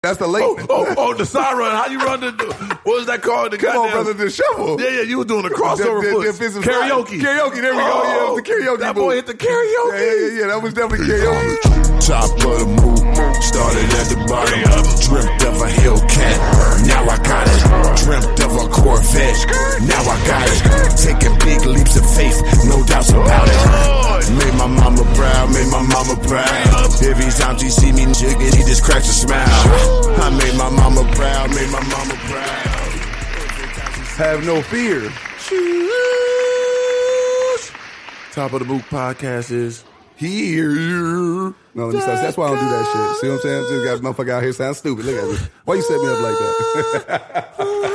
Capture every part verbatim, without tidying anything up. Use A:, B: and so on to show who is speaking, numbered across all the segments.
A: That's the late.
B: Oh, oh, oh, the side run. How you run the, what was that called? The
A: Come on,
B: goddamn-
A: brother, the shuffle.
B: Yeah, yeah, you were doing the crossover
A: The- the- the
B: foots.
A: offensive
B: Karaoke.
A: slide. Karaoke, there we go. Yeah, it was the karaoke
B: That
A: move.
B: boy hit the karaoke.
A: Yeah, yeah, yeah, that was definitely karaoke.
C: Top of the move, started at the bottom. Dreamt of a Hellcat, now I got it. Dreamt of a Corvette, now I got it. Taking big leaps of faith, no doubts about it. Made my mama proud, made my mama proud. Every time she see me jigging, he just cracks a smile. I made my mama proud, made my mama proud.
A: Have no fear.
B: Top of the Mook podcast is
A: Here. No, let me stop. That's why I don't do that shit. See what I'm saying? Just got this motherfucker out here sound stupid. Look at me. Why you set me up like that?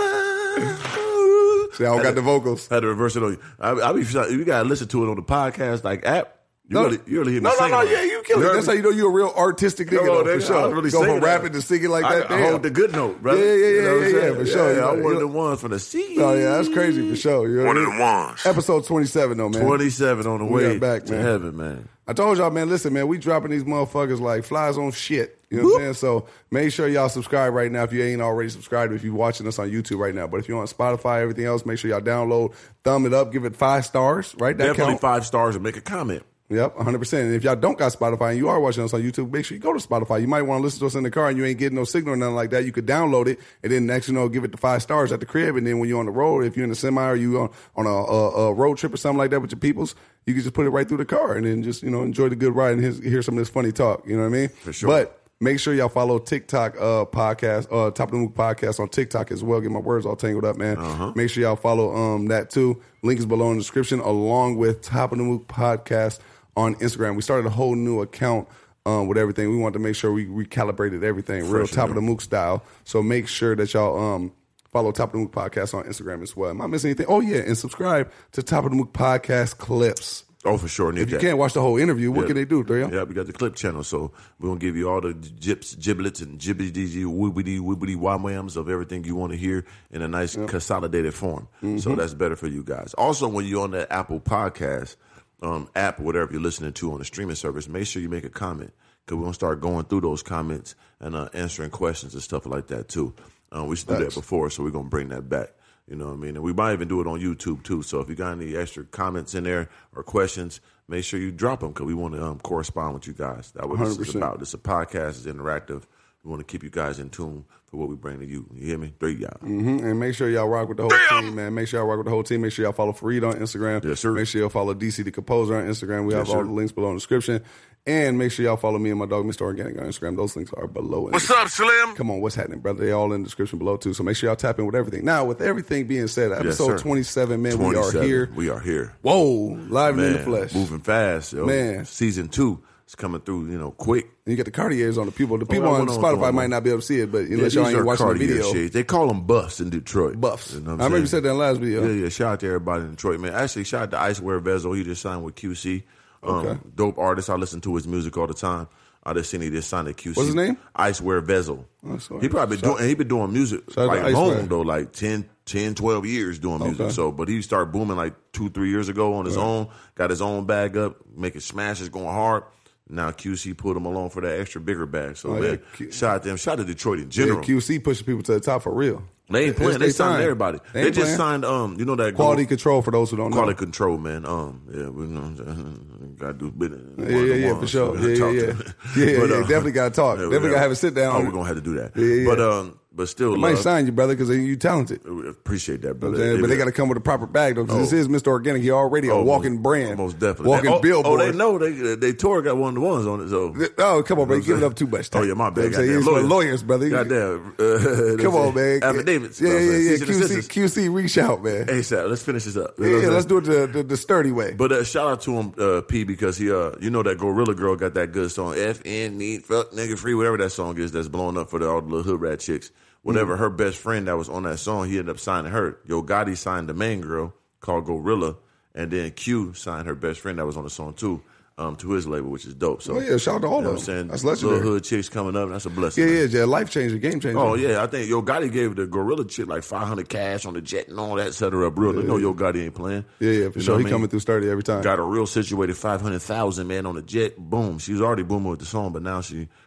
A: See, I don't got the vocals.
B: had to reverse it on you. I, I be you gotta listen to it on the podcast like app. You
A: No,
B: really, you really hear me
A: No, no,
B: singing
A: no,
B: on it.
A: yeah, you kill it.
B: heard
A: That's
B: me?
A: how you know you're a real artistic nigga,
B: No,
A: though,
B: nigga,
A: for sure.
B: I really
A: Go
B: sing
A: from
B: that.
A: rapping to singing like
B: I,
A: that.
B: I
A: damn.
B: hold the good note, brother.
A: Yeah, yeah, yeah,
B: You know what I'm
A: yeah, yeah,
B: saying?
A: for sure.
B: Yeah, I'm
A: You
B: one of
A: know-
B: the ones for the sea.
A: Oh, yeah, that's crazy for sure. You know
C: One
A: what
C: of
A: I mean?
C: the ones.
A: Episode twenty-seven, though, man.
B: twenty-seven on the
A: We
B: way
A: are back,
B: to
A: man.
B: heaven, man.
A: I told y'all, man, listen, man, we dropping these motherfuckers like flies on shit. You know what I'm saying? So make sure y'all subscribe right now if you ain't already subscribed, if you're watching us on YouTube right now. But if you're on Spotify, everything else, make sure y'all download, thumb it up, give it five stars, right? That
B: Definitely
A: count.
B: five stars and make a comment.
A: Yep, one hundred percent. And if y'all don't got Spotify and you are watching us on YouTube, make sure you go to Spotify. You might want to listen to us in the car and you ain't getting no signal or nothing like that. You could download it and then next, you know, give it the five stars at the crib. And then when you're on the road, if you're in a semi or you on, on a, a, a road trip or something like that with your peoples, you can just put it right through the car and then just, you know, enjoy the good ride and his, hear some of this funny talk. You know what I mean?
B: For sure.
A: But make sure y'all follow TikTok uh, podcast, uh, Top of the Mook podcast on TikTok as well. Get my words all tangled up, man.
B: Uh-huh.
A: Make sure y'all follow um, that too. Link is below in the description, along with Top of the Mook podcast on Instagram. We started a whole new account um, with everything. We wanted to make sure we recalibrated everything, real
B: Fresh
A: Top of
B: and
A: the Mook style. So make sure that y'all um, follow Top of the Mook podcast on Instagram as well. Am I missing anything? Oh, yeah, and subscribe to Top of the Mook podcast clips.
B: Oh, for sure. Need
A: If you
B: that.
A: can't watch the whole interview, what
B: Yeah.
A: can they do, Drea?
B: Yeah, we got the clip channel, so we're gonna give you all the gips, giblets, and jibbity wibbity wibbity whams of everything you want to hear in a nice consolidated form.
A: Mm-hmm.
B: So that's better for you guys. Also, when you're on that Apple Podcast um, app, or whatever you're listening to on the streaming service, make sure you make a comment because we're gonna start going through those comments and uh, answering questions and stuff like that too. Uh, we used to do that
A: Thanks.
B: before, so we're gonna bring that back. You know what I mean? And we might even do it on YouTube too. So if you got any extra comments in there or questions, make sure you drop them because we want to um, correspond with you guys. That's what this is
A: one hundred percent.
B: about. This is a podcast. It's interactive. We want to keep you guys in tune for what we bring to you. You hear me? Three y'all.
A: Mm-hmm. And make sure y'all rock with the whole team, man. Make sure y'all rock with the whole team. Make sure y'all follow Fareed on Instagram.
B: Yes, sir.
A: Make sure y'all follow D C the Composer on Instagram. We have
B: Yes,
A: all
B: sir.
A: the links below in the description. And make sure y'all follow me and my dog, Mister Organic, on Instagram. Those links are below.
C: What's up, Slim?
A: Come on, what's happening, brother? They all in the description below, too. So make sure y'all tap in with everything. Now, with everything being said, episode
B: sir.
A: twenty-seven, man, we are
B: twenty-seven.
A: here.
B: We are here.
A: Whoa, live and in the
B: Man,
A: flesh.
B: moving fast. Yo.
A: Man.
B: Season two is coming through, you know, quick.
A: And you got the Cartiers on the people. The
B: Oh,
A: people
B: I
A: on
B: went on
A: Spotify
B: going
A: might
B: on.
A: not be able to see it, but
B: Yeah,
A: unless y'all
B: these
A: ain't
B: are
A: watching the
B: Cartier
A: video.
B: shades. They call them buffs in Detroit.
A: Buffs.
B: You know what I'm
A: I remember you
B: saying?
A: said that in the last video.
B: Yeah, yeah. Shout out to everybody in Detroit, man. Actually, shout out to Icewear Vezo. He just signed with Q C. Um,
A: Okay.
B: Dope artist. I listen to his music all the time. I just seen he just signed at Q C.
A: What's his name?
B: Icewear Vezo.
A: Oh, sorry.
B: He probably been
A: Shout-
B: doing. He been doing music
A: Shout out
B: like
A: to
B: long
A: Icewear.
B: though, like ten, ten, twelve years doing music.
A: Okay.
B: So, but he started booming like two, three years ago on his own. Got his own bag up, making smashes, going hard. Now Q C put him along for that extra bigger bag. So
A: Oh,
B: man,
A: yeah. Q-
B: shout out to them. Shout out to Detroit in
A: Yeah,
B: general.
A: Q C pushing people to the top for real.
B: They ain't playing.
A: It's
B: They
A: they
B: signed
A: time.
B: everybody.
A: They
B: They,
A: ain't
B: just
A: playing.
B: signed. Um, you know that
A: Quality
B: girl-
A: control for those who don't
B: Quality
A: know.
B: control, man. Um, yeah, we know, gotta do business.
A: Yeah, yeah, yeah, for sure. Yeah, yeah, yeah. Yeah, yeah, yeah. Definitely gotta talk.
B: uh, we
A: Definitely gotta have a sit down.
B: Oh, we're gonna have to do that.
A: Yeah, yeah, yeah.
B: But um, but still,
A: They might
B: love.
A: sign you, brother, because you talented.
B: We appreciate that,
A: You know
B: brother.
A: what I'm saying? But they
B: Yeah.
A: got to come with a proper bag, though, because
B: Oh.
A: this is Mister Organic. He already a
B: Oh,
A: walking
B: most-
A: brand.
B: most definitely.
A: Walking
B: oh,
A: billboard.
B: Oh, they know they they tour got one of the ones on it. So
A: Oh, come on, man.
B: You know
A: Give it
B: what
A: up too much
B: Oh
A: time.
B: yeah, my
A: You know
B: bad.
A: what I'm saying?
B: Goddamn
A: He's one
B: lawyers,
A: lawyers, brother.
B: Goddamn. Uh,
A: Come on, man.
B: Affidavits.
A: Yeah, yeah, yeah.
B: Cease and
A: Q C,
B: desist.
A: Q C, reach out, man.
B: Hey, Sal, let's finish this up. You know
A: Yeah,
B: what I'm
A: let's
B: saying?
A: do it the, the, the sturdy way.
B: But uh, shout out to him, uh, P, because he, uh, you know, that Gorilla Girl got that good song, F N, need, fuck, nigga free, whatever that song is that's blowing up for the, all the little hood rat chicks. Whatever,
A: Mm-hmm.
B: her best friend that was on that song, he ended up signing her. Yo Gotti signed the main girl called Gorilla, and then Q signed her best friend that was on the song too, um, to his label, which is dope. So,
A: Oh, yeah, shout out to all
B: you know
A: of
B: what I'm
A: them.
B: saying?
A: That's
B: Little
A: legendary.
B: hood chicks coming up, that's a blessing.
A: Yeah,
B: man.
A: yeah, yeah. Life changer, game changer.
B: Oh yeah, I think Yo Gotti gave the Gorilla chick like five hundred cash on the jet and all that, set her up real. You know Yo Gotti ain't playing.
A: Yeah, yeah, for
B: You know
A: sure.
B: what
A: He
B: I mean?
A: coming through sturdy every time.
B: Got a real situated five hundred thousand man on the jet. Boom, she was already booming with the song, but now she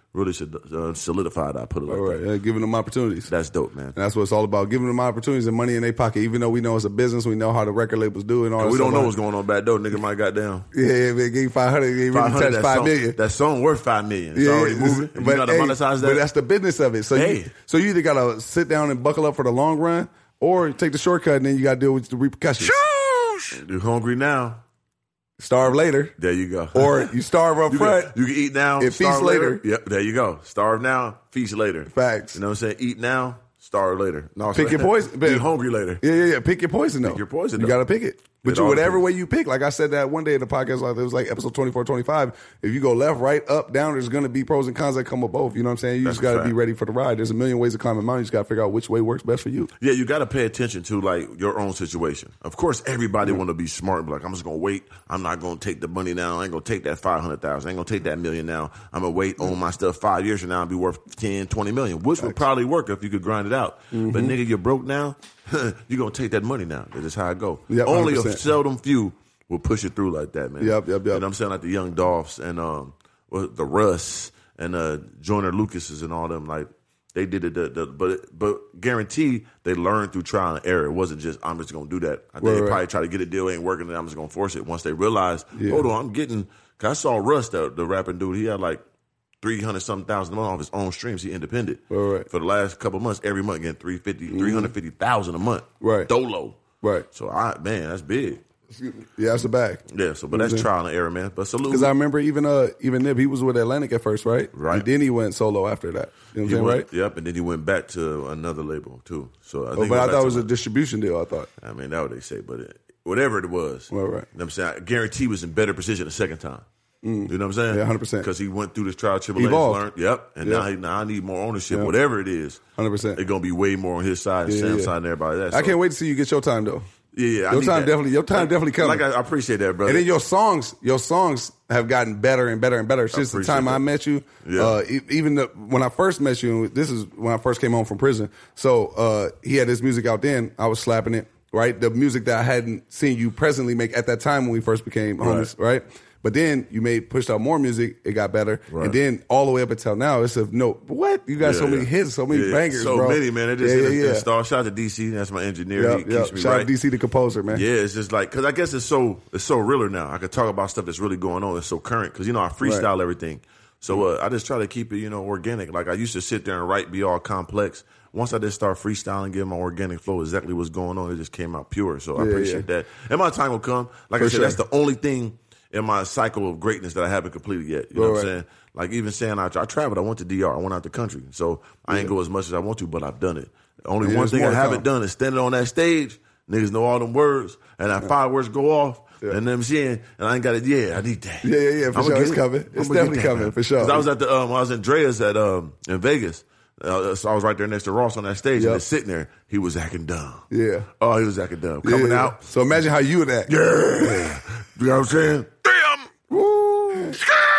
B: really should uh, solidify that. I put it like
A: All right,
B: that.
A: yeah, giving them opportunities.
B: That's dope, man.
A: And that's what it's all about, giving them opportunities and money in their pocket. Even though we know it's a business, we know how the record labels do it and all
B: And
A: that
B: we don't
A: stuff.
B: know what's going on back door. Nigga might got down.
A: Yeah, yeah, man, give you five hundred, you really touch
B: that
A: five
B: song,
A: million.
B: That song worth five million. It's
A: Yeah,
B: already
A: it's-
B: moving. You
A: But,
B: gotta
A: hey,
B: monetize that.
A: but that's the business of it. So,
B: Hey.
A: you, so you either got to sit down and buckle up for the long run or take the shortcut and then you got to deal with the repercussions.
B: You're hungry now.
A: Starve later.
B: There you go.
A: Or you starve up
B: you
A: front.
B: Can, you can eat now.
A: and
B: starve
A: feast later.
B: Yep, there you go. Starve now, feast later.
A: Facts.
B: You know what I'm saying? Eat now, starve later. No,
A: Pick your poison.
B: Be hungry later.
A: Yeah, yeah, yeah. Pick your poison, though.
B: Pick your poison,
A: You
B: though.
A: got to pick it. But
B: It
A: you,
B: all
A: whatever
B: depends.
A: way you pick, like I said that one day in the podcast, like it was like episode twenty-four, twenty-five. If you go left, right, up, down, there's going to be pros and cons that come with both. You know what I'm saying? You
B: That's
A: just got to
B: a
A: be
B: fact.
A: ready for the ride. There's a million ways to climb a mountain. You just got to figure out which way works best for you.
B: Yeah, you got to pay attention to like your own situation. Of course, everybody want to be smart and be like, I'm just gonna wait. I'm not gonna take the money now. I ain't gonna take that five hundred thousand. I ain't gonna take that million now. I'm gonna wait on my stuff five years from now and be worth ten, twenty million, which would probably work if you could grind it out.
A: Mm-hmm.
B: But nigga, you're broke now. You're gonna take that money now. That's just how it go.
A: Yep,
B: Only
A: one hundred
B: a
A: percent.
B: seldom few will push it through like that, man.
A: Yep, yep, yep.
B: And I'm saying like the Young Dolphs and um, well, the Russ and uh, Joyner Lucases and all them, like they did it. The, the, but but guaranteed they learned through trial and error. It wasn't just I'm just gonna do that. I think
A: Right,
B: they
A: right.
B: probably try to get a deal, ain't working, and I'm just gonna force it. Once they realized,
A: Yeah.
B: hold on, I'm getting. Cause I saw Russ, the, the rapping dude. He had like three hundred something thousand a month off his own streams. He independent.
A: Right, right.
B: For the last couple of months, every month getting three fifty, three hundred fifty thousand a month.
A: Right.
B: Dolo.
A: Right.
B: So I man, that's big.
A: Yeah, that's the bag.
B: Yeah. So, but that's
A: Mhm.
B: trial and error, man. But salute.
A: Because I remember even uh even Nip, he was with Atlantic at first, right?
B: Right.
A: And then he went solo after that. You know what I'm
B: He
A: saying,
B: went,
A: right?
B: Yep, and then he went back to another label too. So I think
A: Oh,
B: he
A: but
B: went
A: I
B: back
A: thought it
B: to
A: was a
B: like-
A: distribution deal, I thought.
B: I mean, that's what they say, but it, whatever it was,
A: Right, right.
B: You know what I'm saying? I guarantee he was in better position the second time. You know what I'm saying?
A: Yeah, one hundred percent.
B: Because he went through this trial tribulation,
A: Evolved.
B: learned. Yep, and
A: Yeah.
B: now, he, now I need more ownership.
A: Yeah.
B: Whatever it is,
A: one hundred percent.
B: it's gonna be way more on his side, and
A: Yeah,
B: Sam's
A: yeah.
B: side, and everybody else.
A: I can't wait to see you get your time though.
B: Yeah, yeah. I
A: Your
B: need
A: time
B: that.
A: definitely- your time
B: Like-
A: definitely coming.
B: Like I, I appreciate that, brother.
A: And then your songs, your songs have gotten better and better and better since the
B: appreciate
A: time I
B: that.
A: met you.
B: Yeah.
A: Uh, e- even the, when I first met you, this is when I first came home from prison. So uh, he had his music out then. I was slapping it, right? The music that I hadn't seen you presently make at that time when we first became homies, right? But then you made pushed out more music. It got better,
B: Right.
A: and then all the way up until now, it's a no. What you got
B: Yeah,
A: so many
B: yeah.
A: hits, so many
B: Yeah,
A: bangers,
B: so
A: bro.
B: many, man. It just
A: yeah,
B: hit
A: yeah,
B: a
A: yeah.
B: star. Shout out to D C. That's my engineer.
A: Yep,
B: he keeps
A: yep.
B: me
A: Shout
B: right.
A: out to D C, the composer, man.
B: Yeah, it's just like because I guess it's so it's so realer now. I could talk about stuff that's really going on. It's so current because you know I freestyle everything. So uh, I just try to keep it you know organic. Like I used to sit there and write, be all complex. Once I just start freestyling, give my organic flow exactly what's going on, it just came out pure. So I
A: Yeah,
B: appreciate
A: yeah.
B: that. And my time will come. Like
A: For
B: I said,
A: sure.
B: that's the only thing in my cycle of greatness that I haven't completed yet. You know
A: Right,
B: what I'm
A: right.
B: saying? Like even saying I, I traveled, I went to D R, I went out the country. So I ain't go as much as I want to, but I've done it. The only
A: Yeah,
B: one
A: there's
B: thing
A: more
B: I
A: to
B: haven't
A: come.
B: done is standing on that stage. Niggas know all them words, and that fireworks go off,
A: Yeah.
B: and them saying, and I ain't got it. Yeah, I need that.
A: Yeah, yeah, yeah, for
B: I'ma
A: sure.
B: get
A: It's
B: it.
A: coming.
B: I'ma
A: It's
B: get
A: definitely
B: that,
A: coming,
B: man.
A: for sure.
B: 'Cause I was at the, um, I was in Drea's at um in Vegas. Uh, so I was right there next to Ross on that stage,
A: Yep.
B: and just sitting there. He was acting dumb.
A: Yeah.
B: Oh, he was acting dumb. Coming
A: Yeah.
B: out.
A: So imagine how you would act.
B: Yeah. You know what I'm saying?
C: Damn!
A: Woo.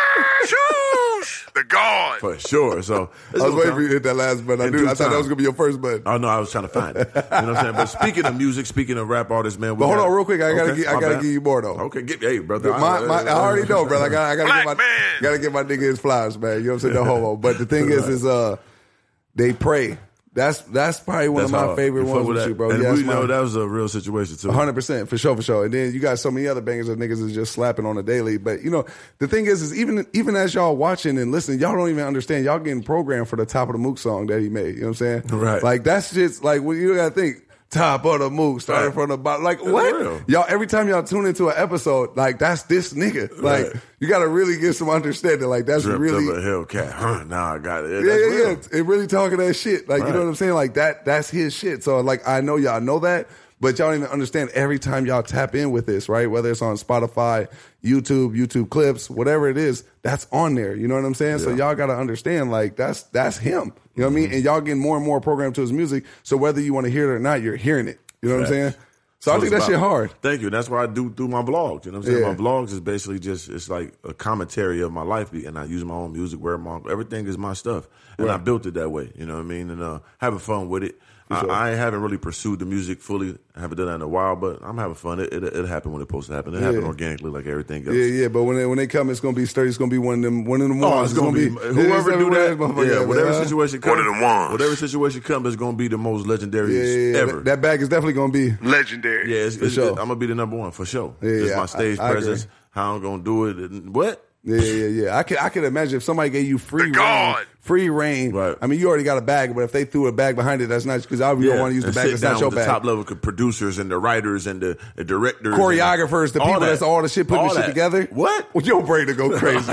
C: Shoosh! The God!
B: For sure. So it's
A: I was
B: gonna
A: waiting
B: come.
A: for you to hit that last button. I
B: In
A: knew.
B: due
A: I thought that
B: time.
A: was gonna be your first button.
B: Oh no, I was trying to find it. You know what I'm saying? But speaking of music, speaking of rap artists, man. We
A: But hold
B: got-
A: on, real quick. I gotta,
B: Okay,
A: gi- I
B: my
A: gotta
B: bad.
A: give you more though.
B: Okay, get hey, brother.
A: My, my, I already know, brother. I gotta, I gotta
C: Black
A: get my,
C: man.
A: gotta get my nigga his flowers, man. You know what I'm saying? No homo. But the thing is, is uh, they pray. That's that's probably one
B: That's
A: of my
B: hard.
A: favorite
B: You fuck
A: ones
B: with
A: with
B: that?
A: you, bro.
B: And
A: Yeah,
B: we
A: that's
B: know
A: my-
B: that was a real situation too.
A: one hundred percent for sure, for sure. And then you got so many other bangers that niggas is just slapping on a daily. But you know, the thing is, is even even as y'all watching and listening, y'all don't even understand. Y'all getting programmed for the Top of the Mook song that he made. You know what I'm saying?
B: Right.
A: Like that's just like when you gotta think. Top of the Mook, starting
B: Right.
A: from the bottom. Like,
B: It's
A: what?
B: real.
A: Y'all, every time y'all tune into an episode, like, that's this nigga. Like,
B: Right.
A: you gotta really get some understanding. Like, that's
B: Dreamt
A: really.
B: of a Hellcat. Huh, nah, I got it.
A: Yeah,
B: That's
A: yeah,
B: real.
A: yeah. It really talking that shit. Like, you
B: Right.
A: know what I'm saying? Like that, that's his shit. So like, I know y'all know that, but y'all don't even understand every time y'all tap in with this, right? Whether it's on Spotify, YouTube, YouTube clips, whatever it is, that's on there. You know what I'm saying? So
B: Yeah.
A: y'all got to understand, like, that's, that's him. You know what I mean? And y'all getting more and more programmed to his music. So whether you want to hear it or not, you're hearing it. You know what I'm saying?
B: Facts.
A: So I think that
B: about,
A: shit hard.
B: Thank you. That's why I do through my vlogs. You know what I'm saying?
A: Yeah.
B: My vlogs is basically just, it's like a commentary of my life. And I use my own music, wear my own, everything is my stuff. And right. I built it that way. You know what I mean? And uh, having fun with it. I, sure. I haven't really pursued the music fully. I haven't done that in a while, but I'm having fun. It, it, it'll happen when it's supposed to happen. It yeah. happened organically like everything else.
A: Yeah, yeah, but when they, when they come, it's going to be sturdy. It's going to be one of them one of them ones.
B: Oh, it's, it's going to be, be whoever do that. Yeah, whatever
A: man.
B: situation comes. One of them ones. Whatever situation comes, it's going to be the most legendary
A: yeah, yeah,
B: ever.
A: That, that bag is definitely going to be
B: legendary. Yeah, it's,
A: for
B: it's,
A: sure.
B: I'm going to be the number one for sure.
A: Yeah,
B: Just
A: yeah,
B: my stage
A: I, I
B: presence,
A: agree.
B: how I'm going to do it. And what?
A: Yeah, yeah, yeah. I can I can imagine if somebody gave you free reign, free reign.
B: Right.
A: I mean, you already got a bag, but if they threw a bag behind it, that's nice because I
B: yeah.
A: don't want to use the bag. That's not your
B: with
A: bag.
B: The top level producers and the writers and the, the directors,
A: choreographers, the people that. that's all the shit putting
B: all
A: the
B: that.
A: shit together.
B: What?
A: Well, your brain to go crazy.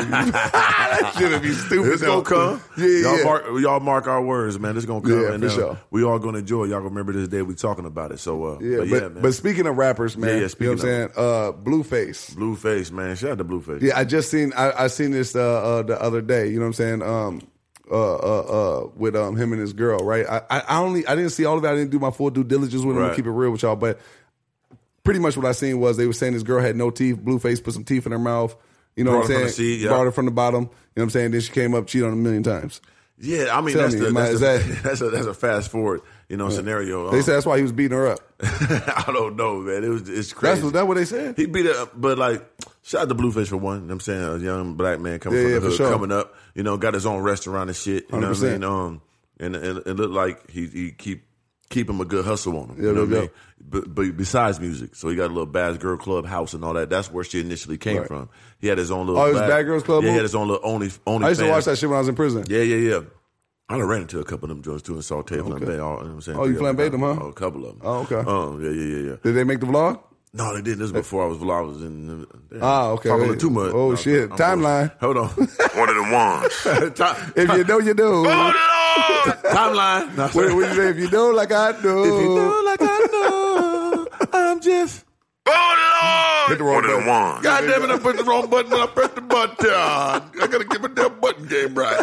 A: That shit'll be stupid.
B: It's gonna come.
A: Yeah,
B: y'all
A: yeah.
B: Mark, y'all mark our words, man. It's gonna come.
A: Yeah,
B: and,
A: for
B: uh,
A: sure.
B: We all gonna enjoy. Y'all gonna remember this day we talking about it. So uh,
A: yeah,
B: but,
A: but,
B: yeah, man.
A: but speaking of rappers, man,
B: yeah, yeah,
A: you know what I'm saying? Uh, Blueface.
B: Blueface, man. Shout out to Blueface.
A: Yeah, I just seen I, I seen this uh, uh, the other day. You know what I'm saying? Um, uh, uh, uh, with um him and his girl, right? I, I, I only I didn't see all of that. I didn't do my full due diligence with him.
B: Right.
A: To keep it real with y'all, but pretty much what I seen was they were saying this girl had no teeth. Blueface put some teeth in her mouth. You know
B: Brought
A: what I'm saying?
B: From the seed, yeah.
A: Brought her from the bottom. You know what I'm saying? Then she came up, cheated on him a million times.
B: Yeah, I mean
A: Tell
B: that's,
A: me,
B: the, that's,
A: I,
B: the,
A: that,
B: that's a that's a fast forward, you know, yeah. scenario.
A: They
B: um,
A: said that's why he was beating her up.
B: I don't know, man. It was it's crazy.
A: That's what, that what they said.
B: He beat her up, but like shout out to Blueface for one. You know what I'm saying, a young black man coming
A: Yeah,
B: from
A: yeah,
B: the
A: for
B: hood,
A: sure.
B: coming up, you know, got his own restaurant and shit. You
A: one hundred percent.
B: know what I mean? Um, and, and it looked like he he keep keep him a good hustle on him.
A: Yeah,
B: you know
A: yeah,
B: what I
A: yeah.
B: mean? But, but besides music, so he got a little Bad Girl Club house and all that. That's where she initially came
A: Right.
B: from. He had his own little.
A: Oh, it was
B: Bad,
A: Bad Girls Club?
B: Yeah, he had his own little only only.
A: I used to
B: fans.
A: watch that shit when I was in prison.
B: Yeah, yeah, yeah. I done ran into a couple of them joints too in Saute,
A: Okay.
B: Flambe. All, you know what I'm saying?
A: Oh, you
B: Three of
A: flambéed them, huh?
B: Oh, a couple of them.
A: Oh, okay.
B: Um, yeah, yeah, yeah, yeah.
A: Did they make the vlog?
B: No, they didn't. This was before I was vlog. I was in. Damn,
A: Ah, okay.
B: Talking a little too much.
A: Oh,
B: No,
A: shit.
B: I'm
A: Timeline.
B: Hold on. One of them ones. Time,
A: If you know, you know.
B: timeline. No,
A: What, what you say? If you know, like I know.
B: if you know, like I know, I'm just.
A: Hit the wrong
B: One of them
A: button.
B: ones. God damn it! I put the wrong button. When I pressed the button. I gotta give it that button game right.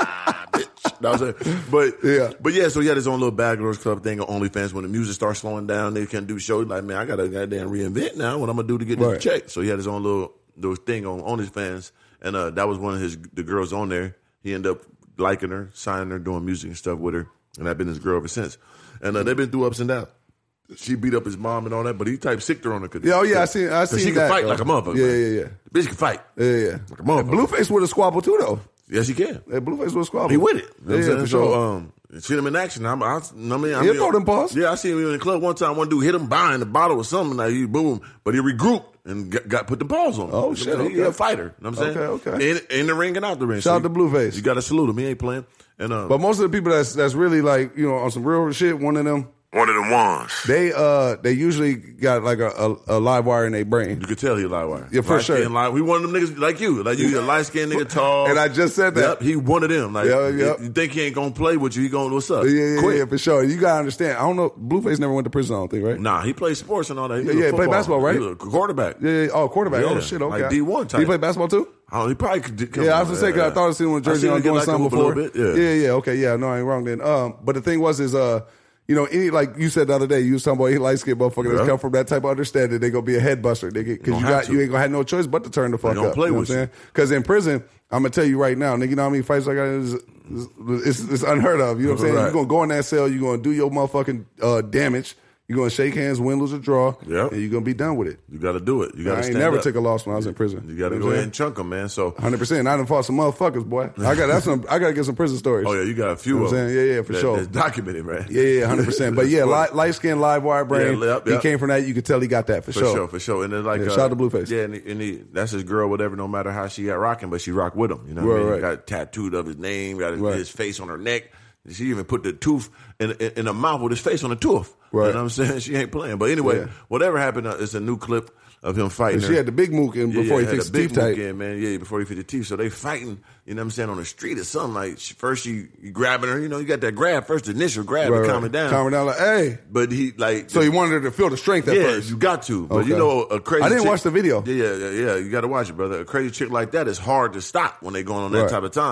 B: Bitch. Know what I'm saying? But
A: Yeah.
B: but yeah, so he had his own little Bad Girls Club thing on OnlyFans. When the music starts slowing down, they can't do shows. Like, man, I gotta goddamn reinvent now. What I'm gonna do to get
A: Right.
B: this check? So he had his own little little thing on OnlyFans, and uh, that was one of his the girls on there. He ended up liking her, signing her, doing music and stuff with her, and I've been his girl ever since. And uh, they've been through ups and downs. She beat up his mom and all that, but he type sicked her on her.
A: Yeah, oh, yeah, I seen, I seen
B: she
A: that.
B: can fight
A: though.
B: like a motherfucker.
A: Yeah,
B: man.
A: yeah, yeah.
B: The bitch can fight.
A: Yeah, yeah.
B: Like a motherfucker.
A: And Blueface with a squabble too, though.
B: Yes, he can.
A: Yeah, Blueface with a squabble.
B: He with it. You know
A: Yeah,
B: what I'm
A: yeah,
B: saying?
A: for
B: So,
A: sure.
B: um, see him in action. I'm, I, I mean, I
A: He'll
B: mean,
A: throw them paws.
B: Yeah, I seen him in the club one time. One dude hit him behind the bottle or something. Like he boom, but he regrouped and got, got put the paws on him.
A: Oh,
B: You
A: shit,
B: know, he, he
A: okay.
B: a fighter. You know what I'm saying?
A: Okay, okay.
B: In, in the ring and out the ring.
A: Shout out
B: So
A: to Blueface.
B: You got to salute him. He ain't playing. And um,
A: But most of the people that's that's really like, you know, on some real shit, one of them,
B: one of them ones.
A: they uh they usually got like a, a, a live wire in their brain.
B: You could tell he a live wire.
A: Yeah, for
B: light
A: sure.
B: Skin, live, we one of them niggas like you. Like you, a light skinned nigga, tall.
A: And I just said that.
B: Yep, he one of them. Like,
A: Yeah, yep.
B: you think he ain't gonna play with you? He gonna what's up?
A: Yeah, yeah,
B: Quick.
A: yeah, for sure. You gotta understand. I don't know. Blueface never went to prison, I don't think, right?
B: Nah, he plays sports and all that. He
A: Yeah,
B: was a
A: yeah, he played
B: football.
A: basketball, right?
B: He was a quarterback.
A: Yeah, yeah. Oh, quarterback.
B: Yeah,
A: Oh shit. Okay.
B: like D one type.
A: Did he play basketball too?
B: Oh, he probably could. Come
A: Yeah, I
B: on,
A: was gonna say because I thought I seen him with Jersey
B: I seen
A: on
B: him get
A: doing
B: like
A: something
B: him up a
A: before.
B: little bit, yeah.
A: yeah, yeah. Okay, yeah. No, I ain't wrong then. Um, but the thing was is uh. You know, any like you said the other day, you was talking about any light skinned motherfucker that's
B: Yeah.
A: come from that type of understanding, they gonna be a head buster. They because you
B: Gonna have
A: got
B: to.
A: you ain't gonna have no choice but to turn the fuck
B: gonna
A: up.
B: play
A: you know
B: with
A: what I'm
B: you.
A: saying? Because in prison, I'm gonna tell you right now, nigga, you know how many fights I got? It's, it's, it's unheard of. You know what I'm saying?
B: Right.
A: You're gonna go in that cell, you're gonna do your motherfucking uh, damage. You're gonna shake hands, win, lose, or draw,
B: Yep.
A: and you're gonna be done with it.
B: You got to do it. You got
A: I
B: to
A: ain't
B: stand
A: never
B: up.
A: took a loss when I was in prison.
B: You got to
A: know
B: go
A: what I'm
B: ahead and chunk them, man. So,
A: one hundred percent. I done fought some motherfuckers, boy. I got that's some. I gotta get some prison stories.
B: oh yeah, you got a few
A: You know
B: of
A: what
B: them.
A: I'm saying? Yeah, yeah, for
B: that,
A: sure.
B: That's documented, man.
A: Yeah, yeah, one hundred percent. But yeah,
B: That's
A: light,
B: funny.
A: light skin, live wire brain.
B: Yeah, yep,
A: He
B: yep.
A: came from that. You could tell he got that for,
B: For
A: sure.
B: sure, for sure. And then like,
A: Yeah,
B: uh,
A: shout out to Blueface.
B: Yeah, and, he, and he, that's his girl, whatever. No matter how she got rocking, but she rocked with him. You know what
A: Right,
B: I mean?
A: right.
B: Got tattooed of his name, got his,
A: Right.
B: his face on her neck. She even put the tooth in, in, in the mouth with his face on the tooth.
A: Right.
B: You know what I'm saying? She ain't playing. But anyway,
A: Yeah.
B: whatever happened, uh, it's a new clip of him fighting
A: And
B: her.
A: she had the big mook in
B: Yeah,
A: before
B: yeah,
A: he
B: had
A: fixed
B: a
A: the
B: big
A: teeth tight.
B: mook in, man. Yeah, before he fixed the teeth. So they fighting, you know what I'm saying, on the street or something. Like, she, first you, you grabbing her, you know, you got that grab first, the initial grab
A: Right,
B: to
A: right.
B: calm it down.
A: Calm it down, like, hey.
B: But he, like...
A: So he wanted her to feel the strength at
B: yeah,
A: first.
B: you got to. But
A: Okay.
B: you know, a crazy
A: I didn't
B: chick-
A: watch the video.
B: Yeah, yeah, yeah, yeah. You got to watch it, brother. A crazy chick like that is hard to stop when they going on that
A: Right.
B: type of time.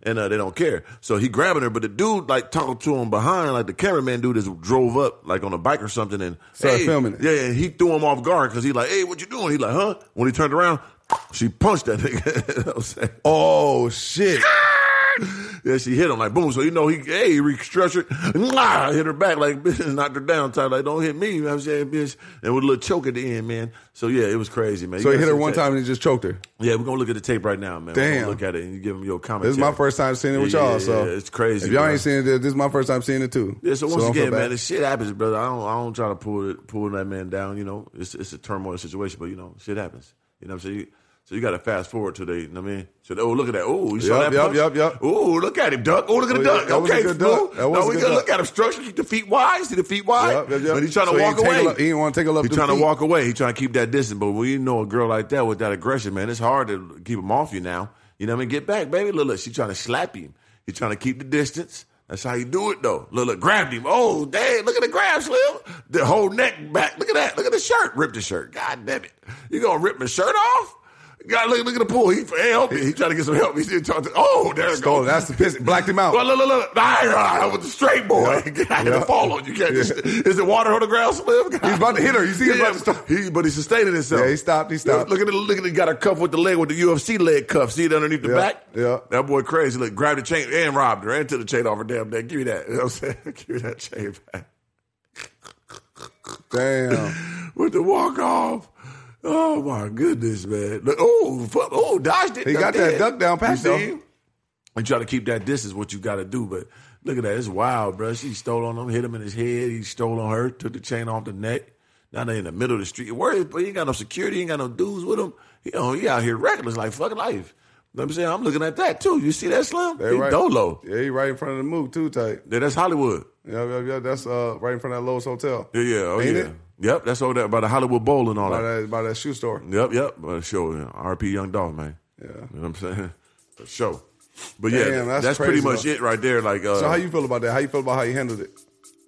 B: and uh, they don't care. So he grabbing her, but the dude like talking to him behind, like the cameraman dude just drove up like on a bike or something and
A: started
B: hey,
A: filming it.
B: Yeah, and he threw him off guard because he like, hey, what you doing? He like, huh? When he turned around, she punched that nigga. You know what I'm saying?
A: Oh shit.
B: Yeah, she hit him like boom. So you know he hey he restructured, nah, hit her back like bitch, knocked her down. Tight like don't hit me. You know what I'm saying, bitch? And with a little choke at the end, man. So yeah, it was crazy, man.
A: So
B: you
A: he hit her
B: see
A: one
B: the tape.
A: time and he just choked her.
B: Yeah, we're gonna look at the tape right now, man.
A: Damn.
B: We're gonna look at it and you give him your comment.
A: This is my first time seeing it with
B: yeah,
A: y'all.
B: yeah,
A: So
B: yeah, it's crazy.
A: If y'all
B: bro.
A: ain't seen it, this is my first time seeing it too.
B: Yeah, so once
A: don't feel
B: again,
A: bad.
B: man, this shit happens, brother. I don't, I don't try to pull it, pull that man down. You know, it's it's a turmoil situation, but you know, shit happens. You know what I'm saying? So you got to fast forward to the, you know what I mean? So, oh, look at that. Oh, you saw
A: Yep,
B: that
A: yep,
B: punch?
A: yep, yep.
B: Oh, look at him, duck. Oh, look at
A: Oh,
B: the
A: yeah,
B: duck.
A: that was a
B: Okay,
A: good
B: fool.
A: duck. That was
B: no,
A: a
B: we
A: good
B: got to
A: duck.
B: look at him. Structure, keep the feet wide. See the feet wide?
A: Yep, yep, yep.
B: But he's trying to
A: So he
B: walk
A: ain't take
B: away.
A: a lo- he didn't want to take a look
B: He's
A: them
B: trying to
A: feet.
B: walk away. He's trying to keep that distance. But when you know a girl like that with that aggression, man, it's hard to keep him off you now. You know what I mean? Get back, baby. Look, look, she's trying to slap him. He's trying to keep the distance. That's how you do it, though. Look, look, grabbed him. Oh, dang, look at the grab, Slim. The whole neck back. Look at that. Look at the shirt. Rip the shirt. God damn it. You going to rip my shirt off? God, look, look at the pool. He help me. He trying to get some help. He did talk to. Oh, there it
A: Stole it.
B: goes.
A: That's the piss. Blacked him out.
B: Well, look, look, look. I was the straight boy.
A: Yeah.
B: I had to
A: Yeah.
B: fall on you. Can't
A: Yeah.
B: just, is it water on the ground, Slim? God.
A: He's about to hit her. You see him
B: Yeah,
A: about to start.
B: he, but he's sustaining himself.
A: Yeah, he stopped. He stopped.
B: Look at it. Look at it. He got a cuff with the leg with the U F C leg cuff. See it underneath the
A: Yeah,
B: back?
A: yeah.
B: That boy crazy. Look, grabbed the chain and robbed her and took the chain off her damn neck. Give me that. You know what I'm saying? Give me that chain back.
A: Damn.
B: With the walk off. Oh my goodness, man! Look, oh, fuck, oh, dodged it.
A: He got that duck down pat,
B: You see
A: though.
B: him? And try to keep that distance. What you got to do, but look at that. It's wild, bro. She stole on him, hit him in his head. He stole on her, took the chain off the neck. Now they in the middle of the street. Where is? But he ain't got no security. He ain't got no dudes with him. He, you know, he out here reckless like fucking life. You know what I'm saying? I'm looking at that too. You see that, Slim?
A: They
B: He
A: right.
B: dolo.
A: Yeah, he right in front of the move too, tight.
B: Yeah, that's Hollywood.
A: Yeah, yeah, yeah. That's uh, right in front of that Lowe's Hotel.
B: Yeah, yeah, oh
A: Ain't
B: yeah.
A: it?
B: Yep, that's over there by the Hollywood Bowl and all
A: By
B: that.
A: that, by that shoe store.
B: Yep, yep. But show yeah. R P Young Dog, man.
A: Yeah.
B: You know what I'm saying? For sure. But yeah,
A: Damn, that's
B: that's,
A: crazy,
B: pretty much
A: though.
B: it right there. Like, uh,
A: So how you feel about that? How you feel about how you handled it?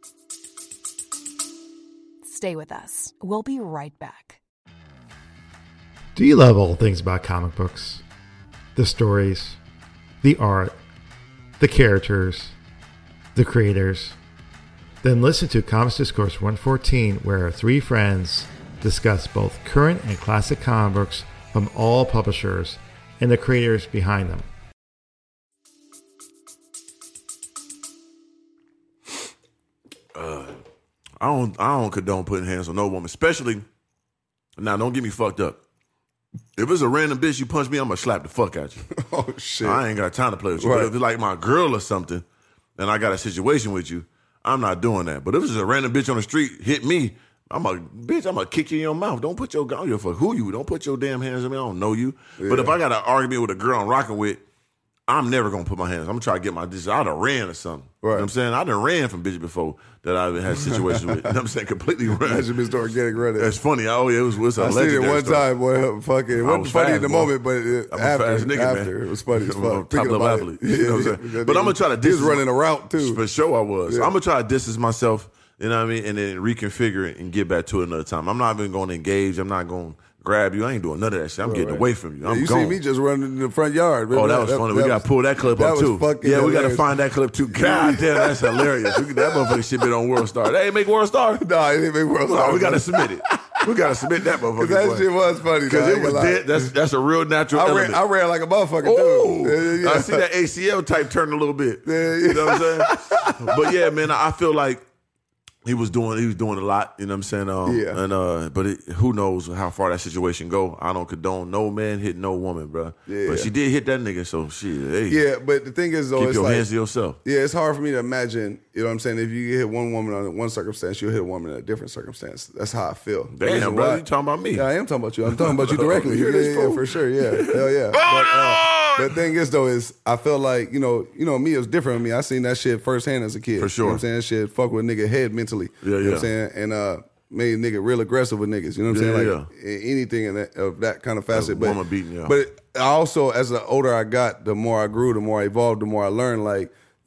D: Stay with us. We'll be right back.
E: Do you love all things about comic books? The stories, the art, the characters, the creators? Then listen to Comics Discourse one fourteen, where three friends discuss both current and classic comic books from all publishers and the creators behind them.
B: I don't, I don't condone putting hands on no woman, especially. Now, don't get me fucked up. If it's a random bitch you punch me, I'm gonna slap the fuck out you.
A: Oh shit!
B: I ain't got time to play with you.
A: Right.
B: But if it's like my girl or something, and I got a situation with you, I'm not doing that. But if it's a random bitch on the street hit me, I'm a bitch. I'm gonna kick you in your mouth. Don't put your I don't give a fuck who you. Don't put your damn hands on me. I don't know you. But if I got an argument with a girl I'm rocking with, I'm never gonna put my hands. I'm gonna try to get my distance. I'd have ran or something. You know what I'm saying? I done ran from bitches before that I've had situations with. You know what I'm saying? Completely ran.
A: That should be start getting ready.
B: That's funny. Oh yeah, it was, it was a
A: I seen it
B: legendary
A: one
B: story.
A: time, boy. Fucking, it
B: I
A: wasn't
B: was
A: funny
B: fast,
A: in the
B: boy.
A: moment, but it,
B: I'm a
A: after,
B: fast nigga,
A: after
B: man.
A: it was funny as
B: I'm
A: fuck.
B: a top
A: Thinking
B: level
A: about
B: athlete.
A: it.
B: You know what I'm saying? But I'm gonna try to
A: He was
B: distance-
A: running a route too.
B: For sure I was.
A: Yeah.
B: I'm gonna try to distance myself, you know what I mean, and then reconfigure it and get back to it another time. I'm not even gonna engage. I'm not gonna grab you. I ain't doing none of that shit. I'm getting
A: Right.
B: away from you.
A: Yeah,
B: I'm
A: you
B: gone.
A: see me just running in the front yard.
B: Oh, that was funny. We got to pull that clip
A: that
B: up
A: was
B: too.
A: fucking
B: Yeah, we got to
A: hilarious.
B: find that clip too. God damn, that's hilarious. We, that motherfucker shit been on World Star. Hey, make World Star.
A: Nah, it didn't make World
B: No,
A: Star.
B: we got to submit it. We got to submit that motherfucker.
A: That
B: boy.
A: shit was funny.
B: Because
A: dog,
B: it
A: I
B: was
A: ain't gonna lie.
B: dead. That's that's a real natural
A: I ran,
B: element.
A: I ran like a motherfucker
B: Oh,
A: too. Yeah, yeah.
B: I see that A C L type turn a little bit.
A: Yeah, yeah.
B: You know what I'm saying? But yeah, man, I feel like he was doing he was doing a lot. You know what I'm saying? Um,
A: Yeah.
B: And uh, but it, who knows how far that situation go? I don't condone no man hit no woman, bro.
A: Yeah.
B: But she did hit that nigga, so shit. Hey,
A: Yeah, but the thing is though,
B: keep
A: it's
B: your
A: like,
B: hands to yourself.
A: yeah, it's hard for me to imagine. You know what I'm saying? If you hit one woman on one circumstance, you'll hit a woman in a different circumstance. That's how I feel. The
B: Damn,
A: reason
B: bro,
A: why-
B: you talking about me?
A: Yeah, I am talking about you. I'm talking about you directly.
B: You
A: yeah,
B: hear this
A: yeah,
B: fool?
A: for sure. Yeah, hell yeah. But, uh, but the thing is though, is I feel like you know, you know, me it was different with me. I seen that shit firsthand as a kid.
B: For sure.
A: You know what I'm saying? That shit fuck with a nigga head mentally.
B: Yeah,
A: You know
B: yeah.
A: what I'm saying? And uh, made a nigga real aggressive with niggas. You know what I'm
B: Yeah,
A: saying?
B: yeah,
A: Like a- anything in that, of that kind of facet. But
B: woman beating, yeah.
A: but I also, as the older I got, the more I grew, the more I evolved, the more I learned. Like,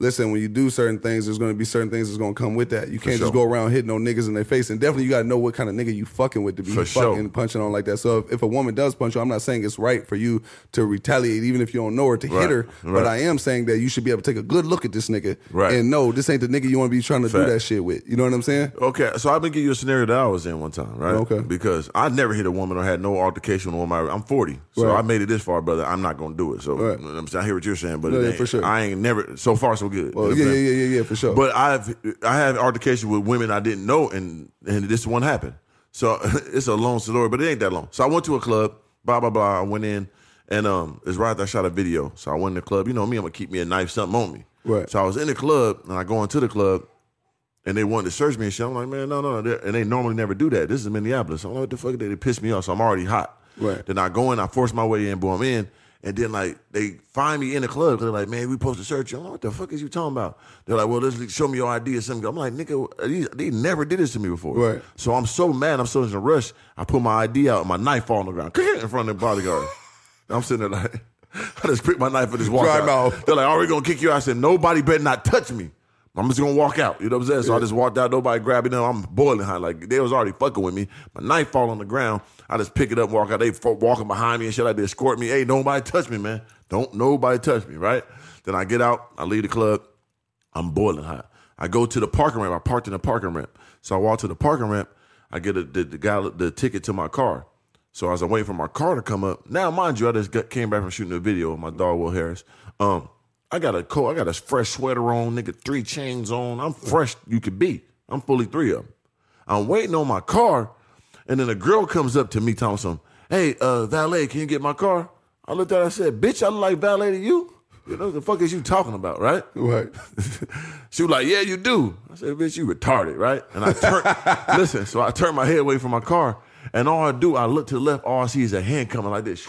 A: listen, when you do certain things, there's going to be certain things that's going to come with that. You can't
B: sure.
A: just go around hitting no niggas in their face. And definitely you got to know what kind of nigga you fucking with to be
B: For
A: fucking
B: sure.
A: punching on like that. So if, if a woman does punch you, I'm not saying it's right for you to retaliate, even if you don't know her, to
B: Right.
A: hit her.
B: Right.
A: But I am saying that you should be able to take a good look at this nigga
B: Right.
A: and know this ain't the nigga you want to be trying to
B: Fact.
A: do that shit with. You know what I'm saying?
B: Okay, so I've been giving you a scenario that I was in one time, right?
A: Okay.
B: Because I never hit a woman or had no altercation with a woman. I'm forty, so
A: Right.
B: I made it this far, brother. I'm not gonna do it. So
A: Right.
B: I'm I hear what you're saying, but
A: Yeah,
B: it
A: yeah,
B: ain't-
A: for sure.
B: I ain't never so far so good.
A: Well,
B: You know
A: yeah,
B: what
A: yeah,
B: I'm saying?
A: yeah, yeah, yeah, for sure.
B: But I've I had altercation with women I didn't know, and and this one happened. So it's a long story, but it ain't that long. So I went to a club, blah blah blah. I went in, and um, it's right after I shot a video. So I went in the club. You know me, I'm gonna keep me a knife, something on me.
A: Right.
B: So I was in the club, and I go into the club, and they wanted to search me and shit. I'm like, man, no, no, no. And they normally never do that. This is Minneapolis. I'm like, what the fuck? They, they pissed me off, so I'm already hot.
A: Right.
B: Then I go in, I force my way in, boom, I'm in. And then, like, they find me in the club because they're like, man, we supposed to search you. I'm like, what the fuck is you talking about? They're like, well, let's show me your I D or something. I'm like, nigga, these, they never did this to me before.
A: Right.
B: So I'm so mad. I'm so in a rush. I put my I D out and my knife fall on the ground in front of the bodyguard. I'm sitting there like, I just picked my knife and just walked
A: Dry
B: out.
A: mouth.
B: They're like, are we going to kick you out? I said, nobody better not touch me. I'm just going to walk out. You know what I'm saying? So I just walked out. Nobody grabbed me. I'm boiling hot. Like, they was already fucking with me. My knife fall on the ground. I just pick it up and walk out. They f- walking behind me and shit like they escort me. Hey, nobody touch me, man. Don't nobody touch me, right? Then I get out. I leave the club. I'm boiling hot. I go to the parking ramp. I parked in the parking ramp. So I walk to the parking ramp. I get a, the, the guy the ticket to my car. So as I'm waiting for my car to come up, now mind you, I just got, came back from shooting a video with my dog Will Harris. Um, I got a coat, I got a fresh sweater on, nigga, three chains on. I'm fresh, you could be. I'm fully three of them. I'm waiting on my car, and then a girl comes up to me, telling some, hey, uh, valet, can you get my car? I looked at her, I said, bitch, I look like valet to you? You know, the fuck is you talking about, right?
A: Right.
B: She was like, yeah, you do. I said, bitch, you retarded, right? And I turned, listen, so I turned my head away from my car, and all I do, I look to the left, all I see is a hand coming like this.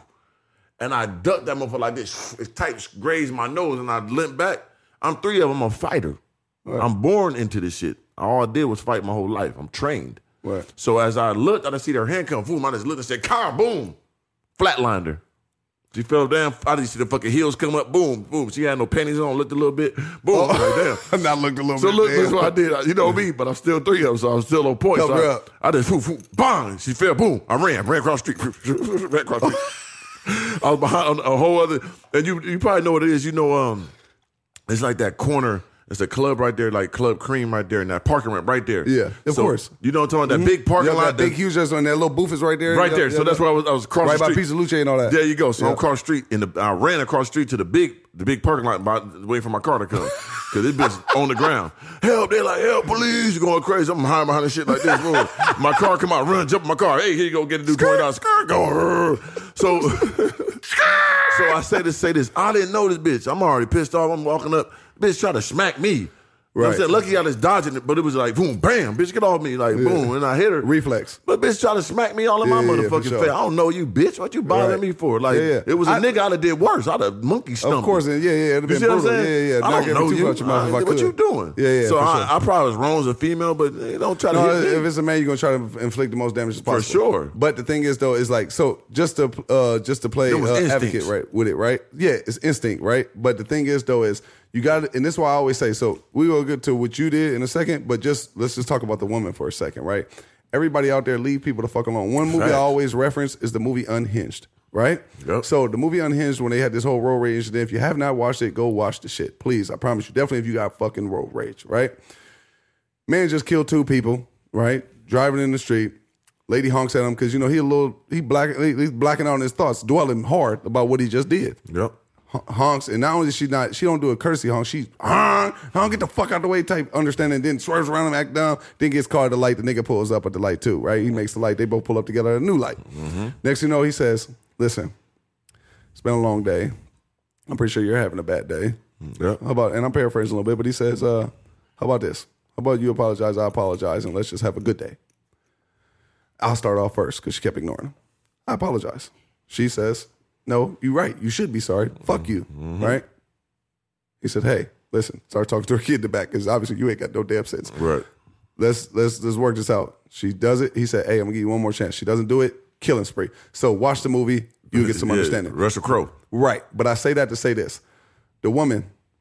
B: And I ducked that motherfucker like this. It tight grazed my nose, and I limp back. I'm three of them. I'm a fighter.
A: Right.
B: I'm born into this shit. All I did was fight my whole life. I'm trained.
A: Right.
B: So as I looked, I just see their hand come. Boom, I just looked and said, car, boom. Flatlined her. She fell down. I didn't see the fucking heels come up. Boom, boom. She had no panties on. Looked a little bit. Boom.
A: Oh.
B: Like, damn.
A: Now looked a little
B: So
A: bit.
B: look,
A: damn.
B: look what I did. You know me, but I'm still three of them, so I'm still on point.
A: Help
B: So
A: her
B: I,
A: up.
B: I just, whoo, whoo, bang. She fell, boom. I ran, ran across the street. ran across the street. I was behind a whole other, and you you probably know what it is. You know, um, it's like that corner. It's a club right there, like Club Cream right there, and that parking lot right there.
A: Yeah, of
B: So,
A: course.
B: You know what I'm talking about? That big parking
A: Yeah,
B: lot.
A: that big
B: that-
A: huge restaurant, that little booth is right there.
B: Right
A: Yeah,
B: there.
A: yeah,
B: So that's
A: yeah.
B: where I was. I was across
A: Right
B: the
A: by
B: street.
A: Pizza Luce and all that.
B: There you go. So
A: Yeah.
B: I'm across the street, and the, I ran across the street to the big, the big parking lot, by, waiting for my car to come, because this bitch on the ground. Help! They're like, help! Police! You're going crazy. I'm hiding behind this shit like this. Boom. My car come out, run, jump in my car. Hey, here you go. Get to do twenty dollars. Go. So, so I say this, say this. I didn't know this bitch. I'm already pissed off. I'm walking up. Bitch try to smack me. You know what I'm
A: Right.
B: saying? Lucky I was dodging it, but it was like, boom, bam, bitch, get off me. Like, boom, and I hit her.
A: Reflex.
B: But bitch try to smack me all in my
A: Yeah, yeah, yeah, for
B: motherfucking
A: sure.
B: face. I don't know you, bitch. What you bothering
A: Right.
B: me for? Like,
A: Yeah, yeah.
B: it was a
A: I-
B: nigga I'd have did worse. I'd have monkey stomped.
A: Of course,
B: him.
A: and yeah, yeah, it'd have
B: You
A: been
B: see what I'm
A: brutal.
B: saying?
A: Yeah, yeah,
B: I
A: knock
B: don't
A: every
B: know
A: tooth
B: you.
A: out your mouth if I
B: what
A: could.
B: you doing?
A: Yeah, yeah,
B: So
A: for
B: I,
A: sure.
B: I probably was wrong as a female, but eh, don't try to
A: No,
B: hit me.
A: if it's a man, you're gonna try to inflict the most damage as
B: For
A: possible.
B: sure.
A: But the thing is, though, is like so just to uh, just to play
B: It was
A: uh,
B: instincts.
A: advocate, right, with it, right? Yeah, it's instinct, right? But the thing is, though, is you got to, and this is why I always say. So we will get to what you did in a second, but just let's just talk about the woman for a second, right? Everybody out there, leave people the fuck alone. One movie
B: Facts.
A: I always reference is the movie Unhinged, right?
B: Yep.
A: So the movie Unhinged, when they had this whole road rage incident, if you have not watched it, go watch the shit, please. I promise you, definitely if you got fucking road rage, right? Man just killed two people, right? Driving in the street. Lady honks at him because, you know, he a little, he black, he's blacking out on his thoughts, dwelling hard about what he just did.
B: Yep.
A: Hon- Honks, and not only is she not, she don't do a courtesy honk, she honk, honk, get the fuck out the way type understanding, then swerves around him, act down, then gets caught at the light, the nigga pulls up at the light too, right? He makes the light, they both pull up together at a new light.
B: Mm-hmm.
A: Next thing you know, he says, listen, it's been a long day. I'm pretty sure you're having a bad day.
B: Yep.
A: How about, and I'm paraphrasing a little bit, but he says, uh, how about this? How about you apologize, I apologize, and let's just have a good day. I'll start off first because she kept ignoring him. I apologize. She says, no, you're right. You should be sorry. Fuck you, right? He said, hey, listen, start talking to her kid in the back because obviously you ain't got no damn sense.
B: Right.
A: Let's, let's, let's work this out. She does it. He said, hey, I'm going to give you one more chance. She doesn't do it. Killing spree. So watch the movie. You'll get some
B: Yeah,
A: understanding.
B: Russell Crowe.
A: Right. But I say that to say this. The woman,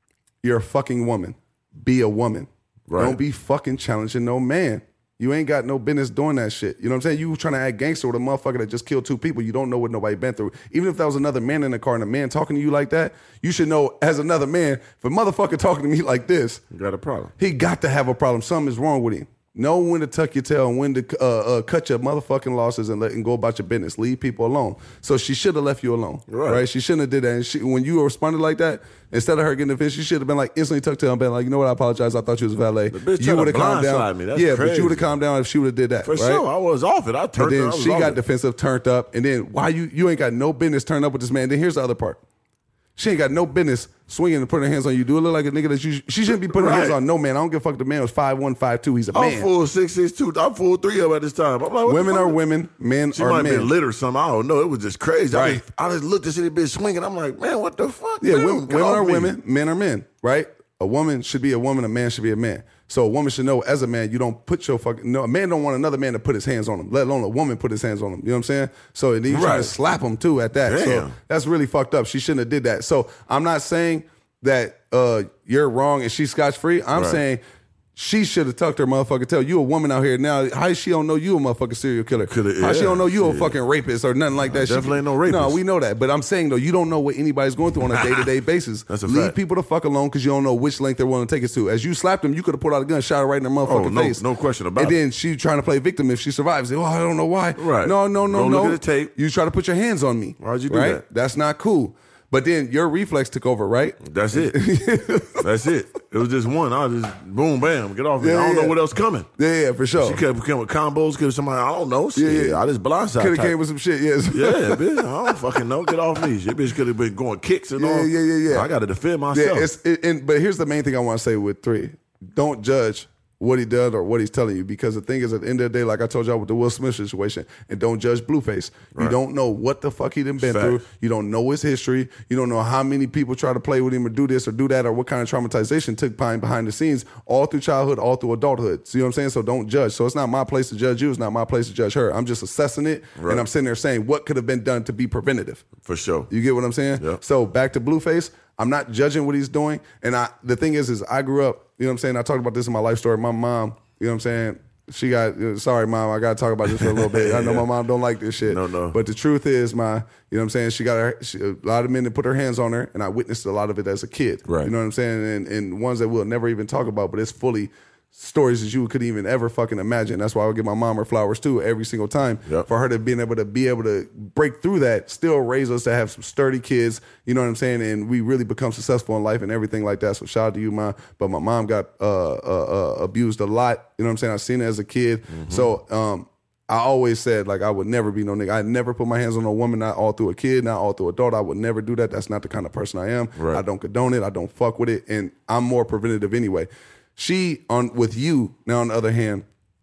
A: you're a fucking woman. Be a woman.
B: Right.
A: Don't be fucking challenging no man. You ain't got no business doing that shit. You know what I'm saying? You trying to act gangster with a motherfucker that just killed two people. You don't know what nobody been through. Even if that was another man in the car and a man talking to you like that, you should know as another man, if a motherfucker talking to me like this,
B: You got a problem.
A: he got to have a problem. Something is wrong with him. Know when to tuck your tail and when to uh, uh, cut your motherfucking losses and let and go about your business. Leave people alone. So she should have left you alone,
B: Right.
A: right? She shouldn't have did that. And she, when you responded like that, instead of her getting offended, she should have been like instantly tucked tail and been like, you know what? I apologize. I thought you was a valet.
B: The bitch
A: You
B: tried
A: would
B: to
A: have calmed
B: blindside
A: down.
B: me. That's
A: yeah, but
B: crazy.
A: you would have calmed down if she would have did that.
B: For
A: right?
B: sure, I was off it. I turned.
A: And
B: I
A: then
B: was
A: she
B: off
A: got
B: it.
A: defensive, turned up, and then why you you ain't got no business turned up with this man? Then here's the other part. She ain't got no business swinging and putting her hands on you. Do it look like a nigga that you? She shouldn't be putting her hands
B: Right.
A: on no man. I don't give a fuck. The man was five one, five two. He's a
B: I'm
A: man.
B: full six six two. I'm full three of at this time. I'm like, what
A: Women
B: the fuck?
A: are women. Men
B: She
A: are
B: might have
A: men.
B: been lit or something. I don't know. It was just crazy. I,
A: Right.
B: just, I just looked at this bitch swinging. I'm like, man, what the fuck?
A: Yeah,
B: man?
A: women,
B: Get
A: women
B: off
A: are
B: me.
A: women, men are men, right? A woman should be a woman, a man should be a man. So a woman should know as a man, you don't put your fucking, no, a man don't want another man to put his hands on him, let alone a woman put his hands on him. You know what I'm saying? So and then you try to
B: Right.
A: slap him too at that. So
B: Damn.
A: that's really fucked up. She shouldn't have did that. So I'm not saying that uh, you're wrong and she's scotch free. I'm
B: Right.
A: saying she should have tucked her motherfucking tail. You a woman out here now. How she don't know you a motherfucking serial killer?
B: Coulda-
A: How she
B: yeah,
A: don't know you a
B: shit.
A: fucking rapist or nothing like that? She-
B: definitely ain't no rapist.
A: No, we know that. But I'm saying though, you don't know what anybody's going through on a day to day basis.
B: That's a
A: Leave
B: fact.
A: people the fuck alone because you don't know which length they're willing to take us to. As you slapped him, you could have pulled out a gun, shot her right in her motherfucking
B: Oh, no-
A: face.
B: no question about
A: and
B: it.
A: And then she trying to play victim if she survives. Oh, I don't know why.
B: Right.
A: No, no, no,
B: Go
A: no.
B: look at the tape.
A: You try to put your hands on me.
B: Why'd you do
A: right?
B: that?
A: That's not cool. But then your reflex took over, right?
B: That's it. That's it. It was just one. I just boom, bam, get off me.
A: Yeah,
B: I don't
A: yeah.
B: know what else coming.
A: Yeah, yeah, for sure.
B: She kept coming with combos because somebody I don't know. Shit,
A: Yeah, yeah.
B: I just blindside.
A: Could have
B: type.
A: came with some shit, yes.
B: Yeah, bitch. I don't fucking know. Get off me. That bitch could have been going kicks and
A: Yeah,
B: all.
A: yeah, yeah, yeah.
B: I got to defend myself.
A: Yeah, it's, it, and, but here's the main thing I want to say with three. Don't judge what he does or what he's telling you because the thing is at the end of the day, like I told y'all with the Will Smith situation, and don't judge Blueface. You
B: Right.
A: don't know what the fuck he done been
B: Fact.
A: through. You don't know his history. You don't know how many people try to play with him or do this or do that or what kind of traumatization took behind behind the scenes all through childhood, all through adulthood. See what I'm saying? So don't judge. So it's not my place to judge you. It's not my place to judge her. I'm just assessing it
B: Right.
A: and I'm sitting there saying what could have been done to be preventative.
B: For sure.
A: You get what I'm saying?
B: Yep.
A: So back to Blueface, I'm not judging what he's doing. And I the thing is, is I grew up, you know what I'm saying? I talked about this in my life story. My mom, you know what I'm saying? She got, uh, sorry, mom, I got to talk about this for a little bit. I know my mom don't like this shit.
B: No, no.
A: But the truth is, my, you know what I'm saying? She got her, she, a lot of men that put their hands on her, and I witnessed a lot of it as a kid.
B: Right.
A: You know what I'm saying? And, and ones that we'll never even talk about, but it's fully stories that you could even ever fucking imagine. That's why I would give my mom her flowers too every single time.
B: Yep.
A: For her to being able to be able to break through that, still raise us to have some sturdy kids, you know what I'm saying? And we really become successful in life and everything like that. So shout out to you, Mom. But my mom got uh, uh, uh, abused a lot. You know what I'm saying? I seen it as a kid.
B: Mm-hmm.
A: So um, I always said, like, I would never be no nigga. I never put my hands on a woman, not all through a kid, not all through a daughter. I would never do that. That's not the kind of person I am.
B: Right.
A: I don't condone it. I don't fuck with it. And I'm more preventative anyway. She, on with you, now on the other hand,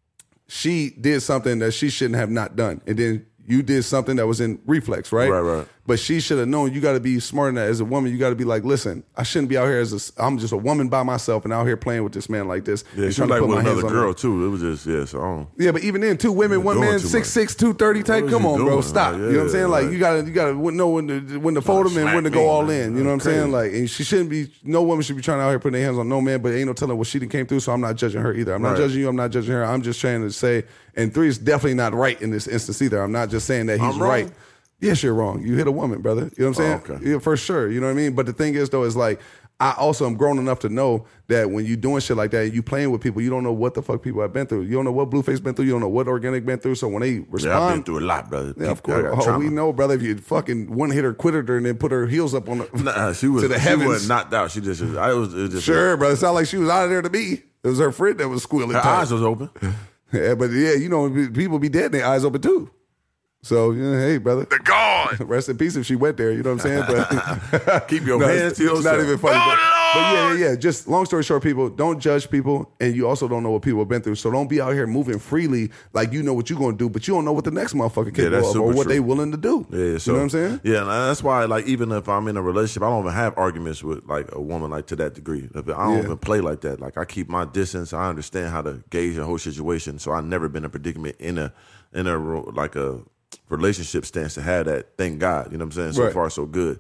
A: she did something that she shouldn't have not done. And then you did something that was in reflex, right?
B: Right, right.
A: But she should have known you got to be smart in that. As a woman, you got to be like, listen, I shouldn't be out here as a, I'm just a woman by myself and out here playing with this man like this.
B: Yeah,
A: and
B: she
A: trying
B: was
A: to
B: like
A: put
B: with
A: my hands
B: another
A: on
B: girl
A: her.
B: too. It was just yeah. So I don't.
A: Yeah, but even then, two women,
B: You're
A: one
B: doing
A: man,
B: too
A: six
B: much.
A: six, two thirty type.
B: What is
A: Come
B: you
A: on, bro,
B: doing?
A: stop.
B: Like,
A: you know what I'm
B: yeah,
A: saying? Like
B: like-
A: you gotta, you gotta know when to when to fold them and
B: smack
A: when to
B: me,
A: go all
B: man.
A: in. You know what I'm saying?
B: Crazy.
A: Like, and she shouldn't be. No woman should be trying out here putting their hands on no man. But ain't no telling what she done came through. So I'm not judging her either. I'm not
B: Right.
A: judging you. I'm not judging her. I'm just trying to say. And three is definitely not right in this instance either. I'm not just saying that he's
B: I'm wrong?
A: right. Yes, you're wrong. You hit a woman, brother. You know what I'm saying?
B: Oh, okay.
A: Yeah, for sure. You know what I mean? But the thing is, though, is like, I also am grown enough to know that when you doing shit like that, you playing with people, you don't know what the fuck people have been through. You don't know what Blueface been through. You don't know what Organic been through. So when they respond,
B: Yeah, I've been through a lot, brother.
A: yeah, of
B: I
A: course.
B: got
A: Oh,
B: trauma.
A: we know, brother. If you fucking one hitter quitted her and then put her heels up on the
B: Nah, she was
A: to the
B: she
A: heavens.
B: wasn't knocked out. She just I was, it was just
A: Sure, brother. It sounded like she was out of there to me. It was her friend that was squealing.
B: her
A: tight.
B: eyes was open.
A: Yeah, but yeah, you know, people be dead and their eyes open too. So, you know, hey, brother.
B: They're gone.
A: Rest in peace if she went there, you know what I'm saying? But
B: Keep your
A: no,
B: hands
A: it's,
B: to
A: it's not
B: yourself.
A: even funny.
B: Oh,
A: but, but yeah,
B: Lord!
A: yeah, yeah. Just long story short, people, don't judge people, and you also don't know what people have been through. So don't be out here moving freely like you know what you're going to do, but you don't know what the next motherfucker
B: Yeah,
A: can
B: that's
A: do or
B: super
A: what
B: true.
A: they willing to do.
B: Yeah, yeah, so,
A: you know what I'm saying?
B: Yeah, and that's why, like, even if I'm in a relationship, I don't even have arguments with like a woman like to that degree. If I don't
A: Yeah.
B: even play like that. Like, I keep my distance. I understand how to gauge the whole situation. So I've never been in a predicament in a in a ro- like a relationship stance to have that. Thank God, you know what I'm saying. So
A: Right.
B: far, so good.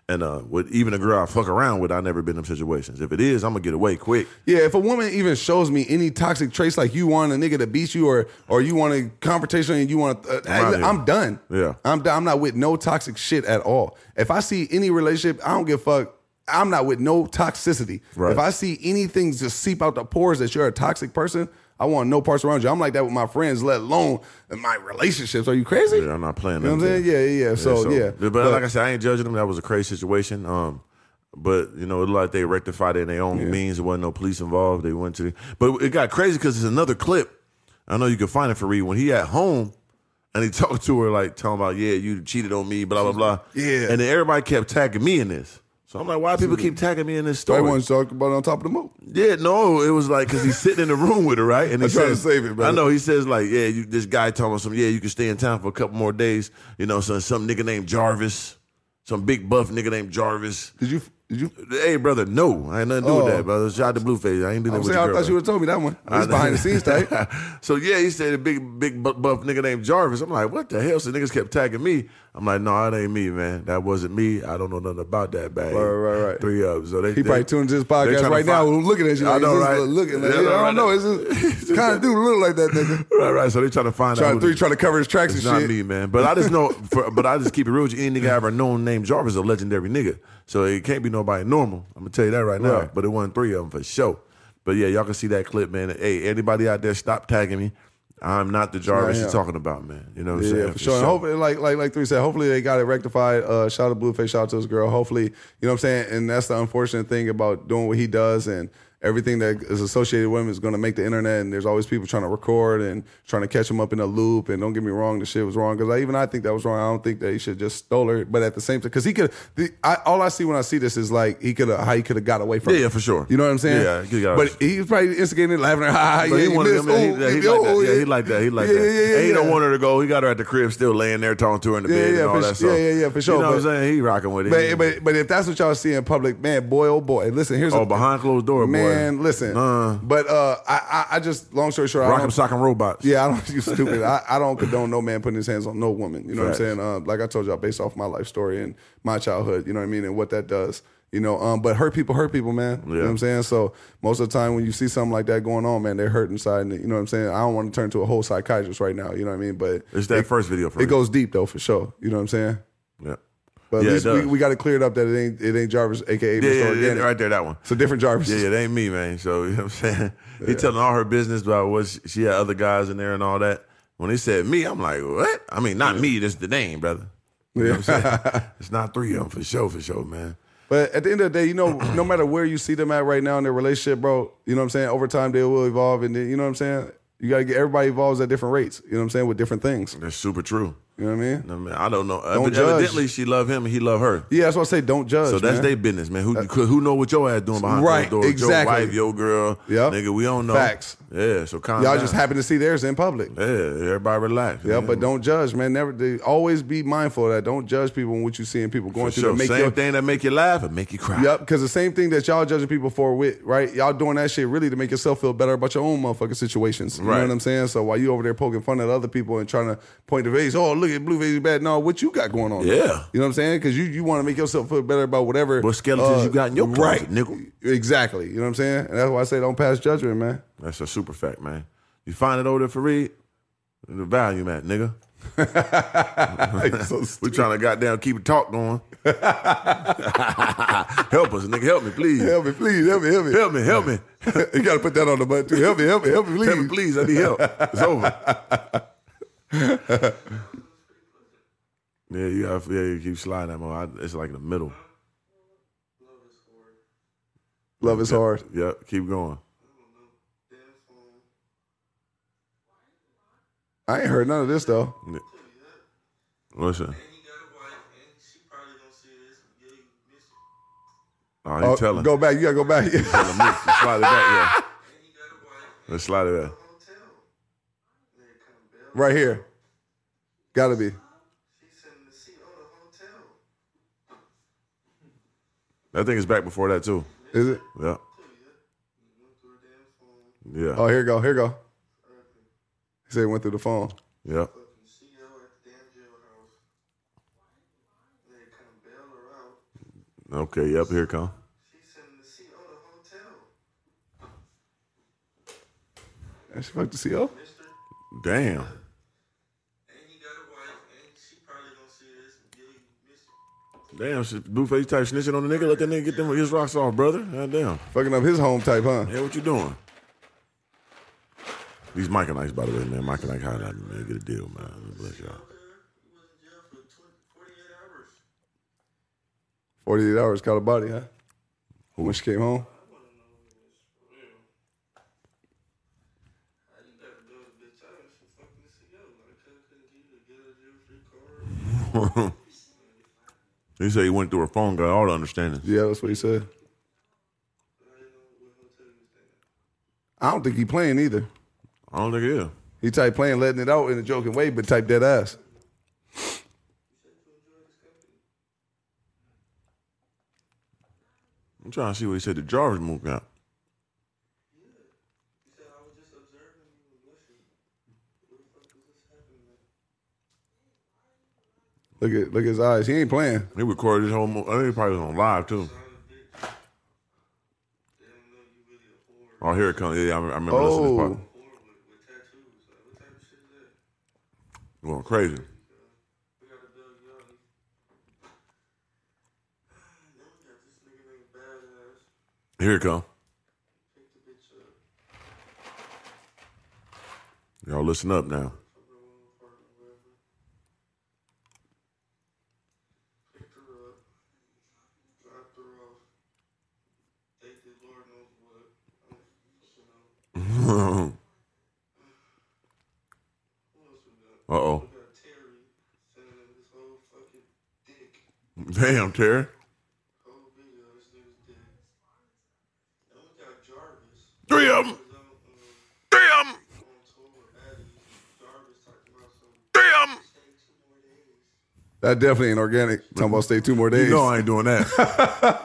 B: And uh, with even a girl I fuck around with, I never been in them situations. If it is, I'm gonna get away quick.
A: Yeah, if a woman even shows me any toxic traits, like you want a nigga to beat you, or or you want a confrontation and you want, uh,
B: I'm,
A: I, I'm done.
B: Yeah,
A: I'm done. I'm not with no toxic shit at all. If I see any relationship, I don't give a fuck. I'm not with no toxicity.
B: Right.
A: If I see anything just seep out the pores that you're a toxic person, I want no parts around you. I'm like that with my friends, let alone in my relationships. Are you crazy?
B: Yeah, I'm not playing.
A: You know what I'm saying? Yeah, yeah, yeah. So,
B: so
A: yeah.
B: But, but like I said, I ain't judging them. That was a crazy situation. Um, but you know, it looked like they rectified it in their own
A: Yeah.
B: means. There wasn't no police involved. They went to, but it got crazy because there's another clip. I know you can find it for Reed when he at home. And he talked to her like talking about, yeah, you cheated on me, blah blah blah.
A: Yeah.
B: And then everybody kept tagging me in this. So I'm like, why do people keep tagging me in this story?
A: Everyone's talking about it on top of the moat.
B: Yeah, no, it was like because he's sitting in the room with her, right? And he
A: I'm trying to
B: says,
A: save it, brother.
B: I know. He says like, yeah, you, this guy talking about some, yeah, you can stay in town for a couple more days. You know, some some nigga named Jarvis, some big buff nigga named Jarvis.
A: Did you? Did you?
B: Hey, brother, no, I ain't nothing to do
A: Oh.
B: with that, brother. Shout out to Blueface. I ain't do that
A: I'm
B: with
A: saying,
B: your
A: I
B: girl.
A: thought you would have told me that one. It's behind the scenes type.
B: So yeah, he said a big, big bu- buff nigga named Jarvis. I'm like, what the hell? So niggas kept tagging me. I'm like, no, it ain't me, man. That wasn't me. I don't know nothing about that bag.
A: Right, right, right.
B: Three of them. So they,
A: He
B: they,
A: probably tuned to this
B: they
A: podcast
B: tryna
A: right now,
B: find-
A: looking at you. Like,
B: I know,
A: is this
B: right?
A: Looking like,
B: Yeah,
A: I don't
B: right.
A: know. It's, it's kind of do look like that nigga.
B: Right, right. So they trying to find
A: Trying
B: out.
A: to
B: who
A: three, trying to cover his tracks
B: It's
A: and
B: not
A: shit.
B: me, man. But I just know, for, but I just keep it real with you. Any nigga I ever known named Jarvis is a legendary nigga. So it can't be nobody normal. I'm gonna tell you that right now.
A: Right.
B: But it wasn't three of them for sure. But yeah, y'all can see that clip, man. Hey, anybody out there, stop tagging me. I'm not the Jarvis
A: Nah,
B: you're
A: yeah.
B: talking about, man. You know what I'm
A: Yeah,
B: saying?
A: for sure. And hopefully, like like like three said, hopefully they got it rectified. Uh, shout out to Blueface, shout out to his girl. Hopefully, you know what I'm saying. And that's the unfortunate thing about doing what he does and everything that is associated with him is going to make the internet. And there's always people trying to record and trying to catch him up in a loop. And don't get me wrong, the shit was wrong because even I think that was wrong. I don't think that he should just stole her. But at the same time, because he could, the, I, all I see when I see this is like he could have how he could have got away from.
B: Yeah,
A: it.
B: yeah, for sure.
A: You know what I'm saying?
B: Yeah, he got away.
A: But he was probably instigating, it, laughing, ha ha.
B: But
A: Yeah,
B: he
A: you
B: wanted
A: missed.
B: him, yeah, he,
A: Ooh,
B: yeah, he
A: oh,
B: like that. Yeah,
A: yeah.
B: he like that. He like
A: Yeah,
B: that.
A: yeah, yeah,
B: And he
A: yeah.
B: don't want her to go. He got her at the crib, still laying there talking to her in the
A: Yeah,
B: bed
A: yeah,
B: and all
A: for
B: that
A: sure.
B: stuff.
A: Yeah, yeah, yeah, for sure.
B: You know what I'm
A: But-
B: saying? He rocking with it.
A: But, but but if that's what y'all see in public, man, boy, oh boy. Listen, here's
B: oh,
A: a,
B: behind closed door, boy.
A: man. Listen,
B: Uh.
A: but uh, I, I I just long story short, I
B: Rock'em
A: don't,
B: sock'em robots.
A: yeah, I don't. You stupid. I, I don't condone no man putting his hands on no woman. You know
B: Facts.
A: what I'm saying? Uh, like I told y'all, based off my life story and my childhood. You know what I mean, and what that does. You know, um, but hurt people hurt people, man. You know
B: Yeah.
A: what I'm saying? So most of the time when you see something like that going on, man, they're hurt inside. And you know what I'm saying? I don't want to turn to a whole psychiatrist right now. You know what I mean? But
B: It's that
A: it,
B: first video for
A: it
B: me.
A: goes deep though, for sure. You know what I'm saying?
B: Yeah.
A: But
B: Yeah,
A: at
B: it
A: least we,
B: does.
A: we got it cleared up that it ain't it ain't Jarvis, aka
B: Yeah,
A: Mister
B: yeah, yeah,
A: Organic.
B: right there, that one.
A: It's a different Jarvis.
B: Yeah, yeah, that ain't me, man. So, you know what I'm saying? He telling all her business about what she, she had other guys in there and all that. When he said me, I'm like, what? I mean, not me, that's the name, brother. You know what I'm saying? It's not three of them for sure, for sure, man.
A: But at the end of the day, you know, no matter where you see them at right now in their relationship, bro, you know what I'm saying? Over time, they will evolve. And then, you know what I'm saying? You got to get everybody evolves at different rates. You know what I'm saying? With different things.
B: That's super true.
A: You know what I mean?
B: I, mean, I don't know.
A: Don't
B: But
A: judge.
B: evidently, she love him and he love her.
A: Yeah, that's why I say don't judge.
B: So that's
A: man.
B: their business, man. Who who know what your ass doing behind
A: Right,
B: closed doors?
A: exactly.
B: Your wife, your girl,
A: Yep.
B: nigga. We don't know.
A: Facts.
B: Yeah. So calm
A: Y'all
B: down.
A: just happen to see theirs in public.
B: Yeah. Everybody relax.
A: Yeah,
B: man.
A: but don't judge, man. Never. They, always be mindful of that. Don't judge people and what you see in people going
B: For
A: through.
B: sure.
A: To make
B: Same
A: your,
B: thing that make you laugh and make you cry.
A: Yep, because the same thing that y'all judging people for with, right? Y'all doing that shit really to make yourself feel better about your own motherfucking situations. You
B: Right.
A: know what I'm saying? So while you over there poking fun at other people and trying to point the face, oh, look at Blueface is bad. No, what you got going on?
B: Yeah.
A: You know what I'm saying? Because you, you want to make yourself feel better about whatever.
B: What skeletons you got in your closet,
A: right.
B: nickel.
A: Exactly. You know what I'm saying? And that's why I say don't pass judgment, man.
B: That's a super fact, man. You find it over there for Reed, the value, man, nigga.
A: So
B: We trying to goddamn keep a talk going. Help us, nigga. Help me, please.
A: help me, please. Help me, help me.
B: Help me, help me.
A: You got to put that on the button, too. Help me, help me, help me, please.
B: Help me, please. I need help. It's over. Yeah, you have, yeah, you keep sliding that more. I, it's like in the middle.
A: Love is hard.
B: Yep, keep going.
A: I ain't heard none of this, though.
B: Listen. Oh, he
A: Oh,
B: telling.
A: go back. You got to go back.
B: Telling me. Let's slide it back, yeah. Let's slide it back.
A: Right here. Got to be.
B: I think it's back before that, too.
A: Is it?
B: Yeah. Yeah.
A: Oh, here you go. Here you go. He said he went through the phone.
B: Yeah. Okay, yep, here it come.
A: And she fucked the C O?
B: Damn. Damn, shit, Blueface type snitching on the nigga. Let that nigga get them his rocks off, brother. God damn.
A: Fucking up his home type, huh?
B: Yeah, what you doing? These Mike and Ike's, by the way, man. Mike and Ike highlight me, man. Get a deal, man. Bless y'all.
A: forty-eight hours, caught a body, huh? When she came home?
B: He said he went through her phone, got all the understanding.
A: Yeah, that's what he said. I don't think he playing either.
B: I don't think he is.
A: He type playing, letting it out in a joking way, but type dead ass.
B: I'm trying to see what he said the Jarvis moved out.
A: Look at look at his eyes. He ain't playing.
B: He recorded his whole movie. I think he probably was on live, too. Oh, here it comes. Yeah, I remember
A: Oh.
B: listening to this part. Going crazy. Here it come. Y'all listen up now. Uh-oh. Damn, Terry. Three of them. Three of them. Three of them.
A: That definitely ain't organic. Talking about stay two more days.
B: You know I ain't doing that.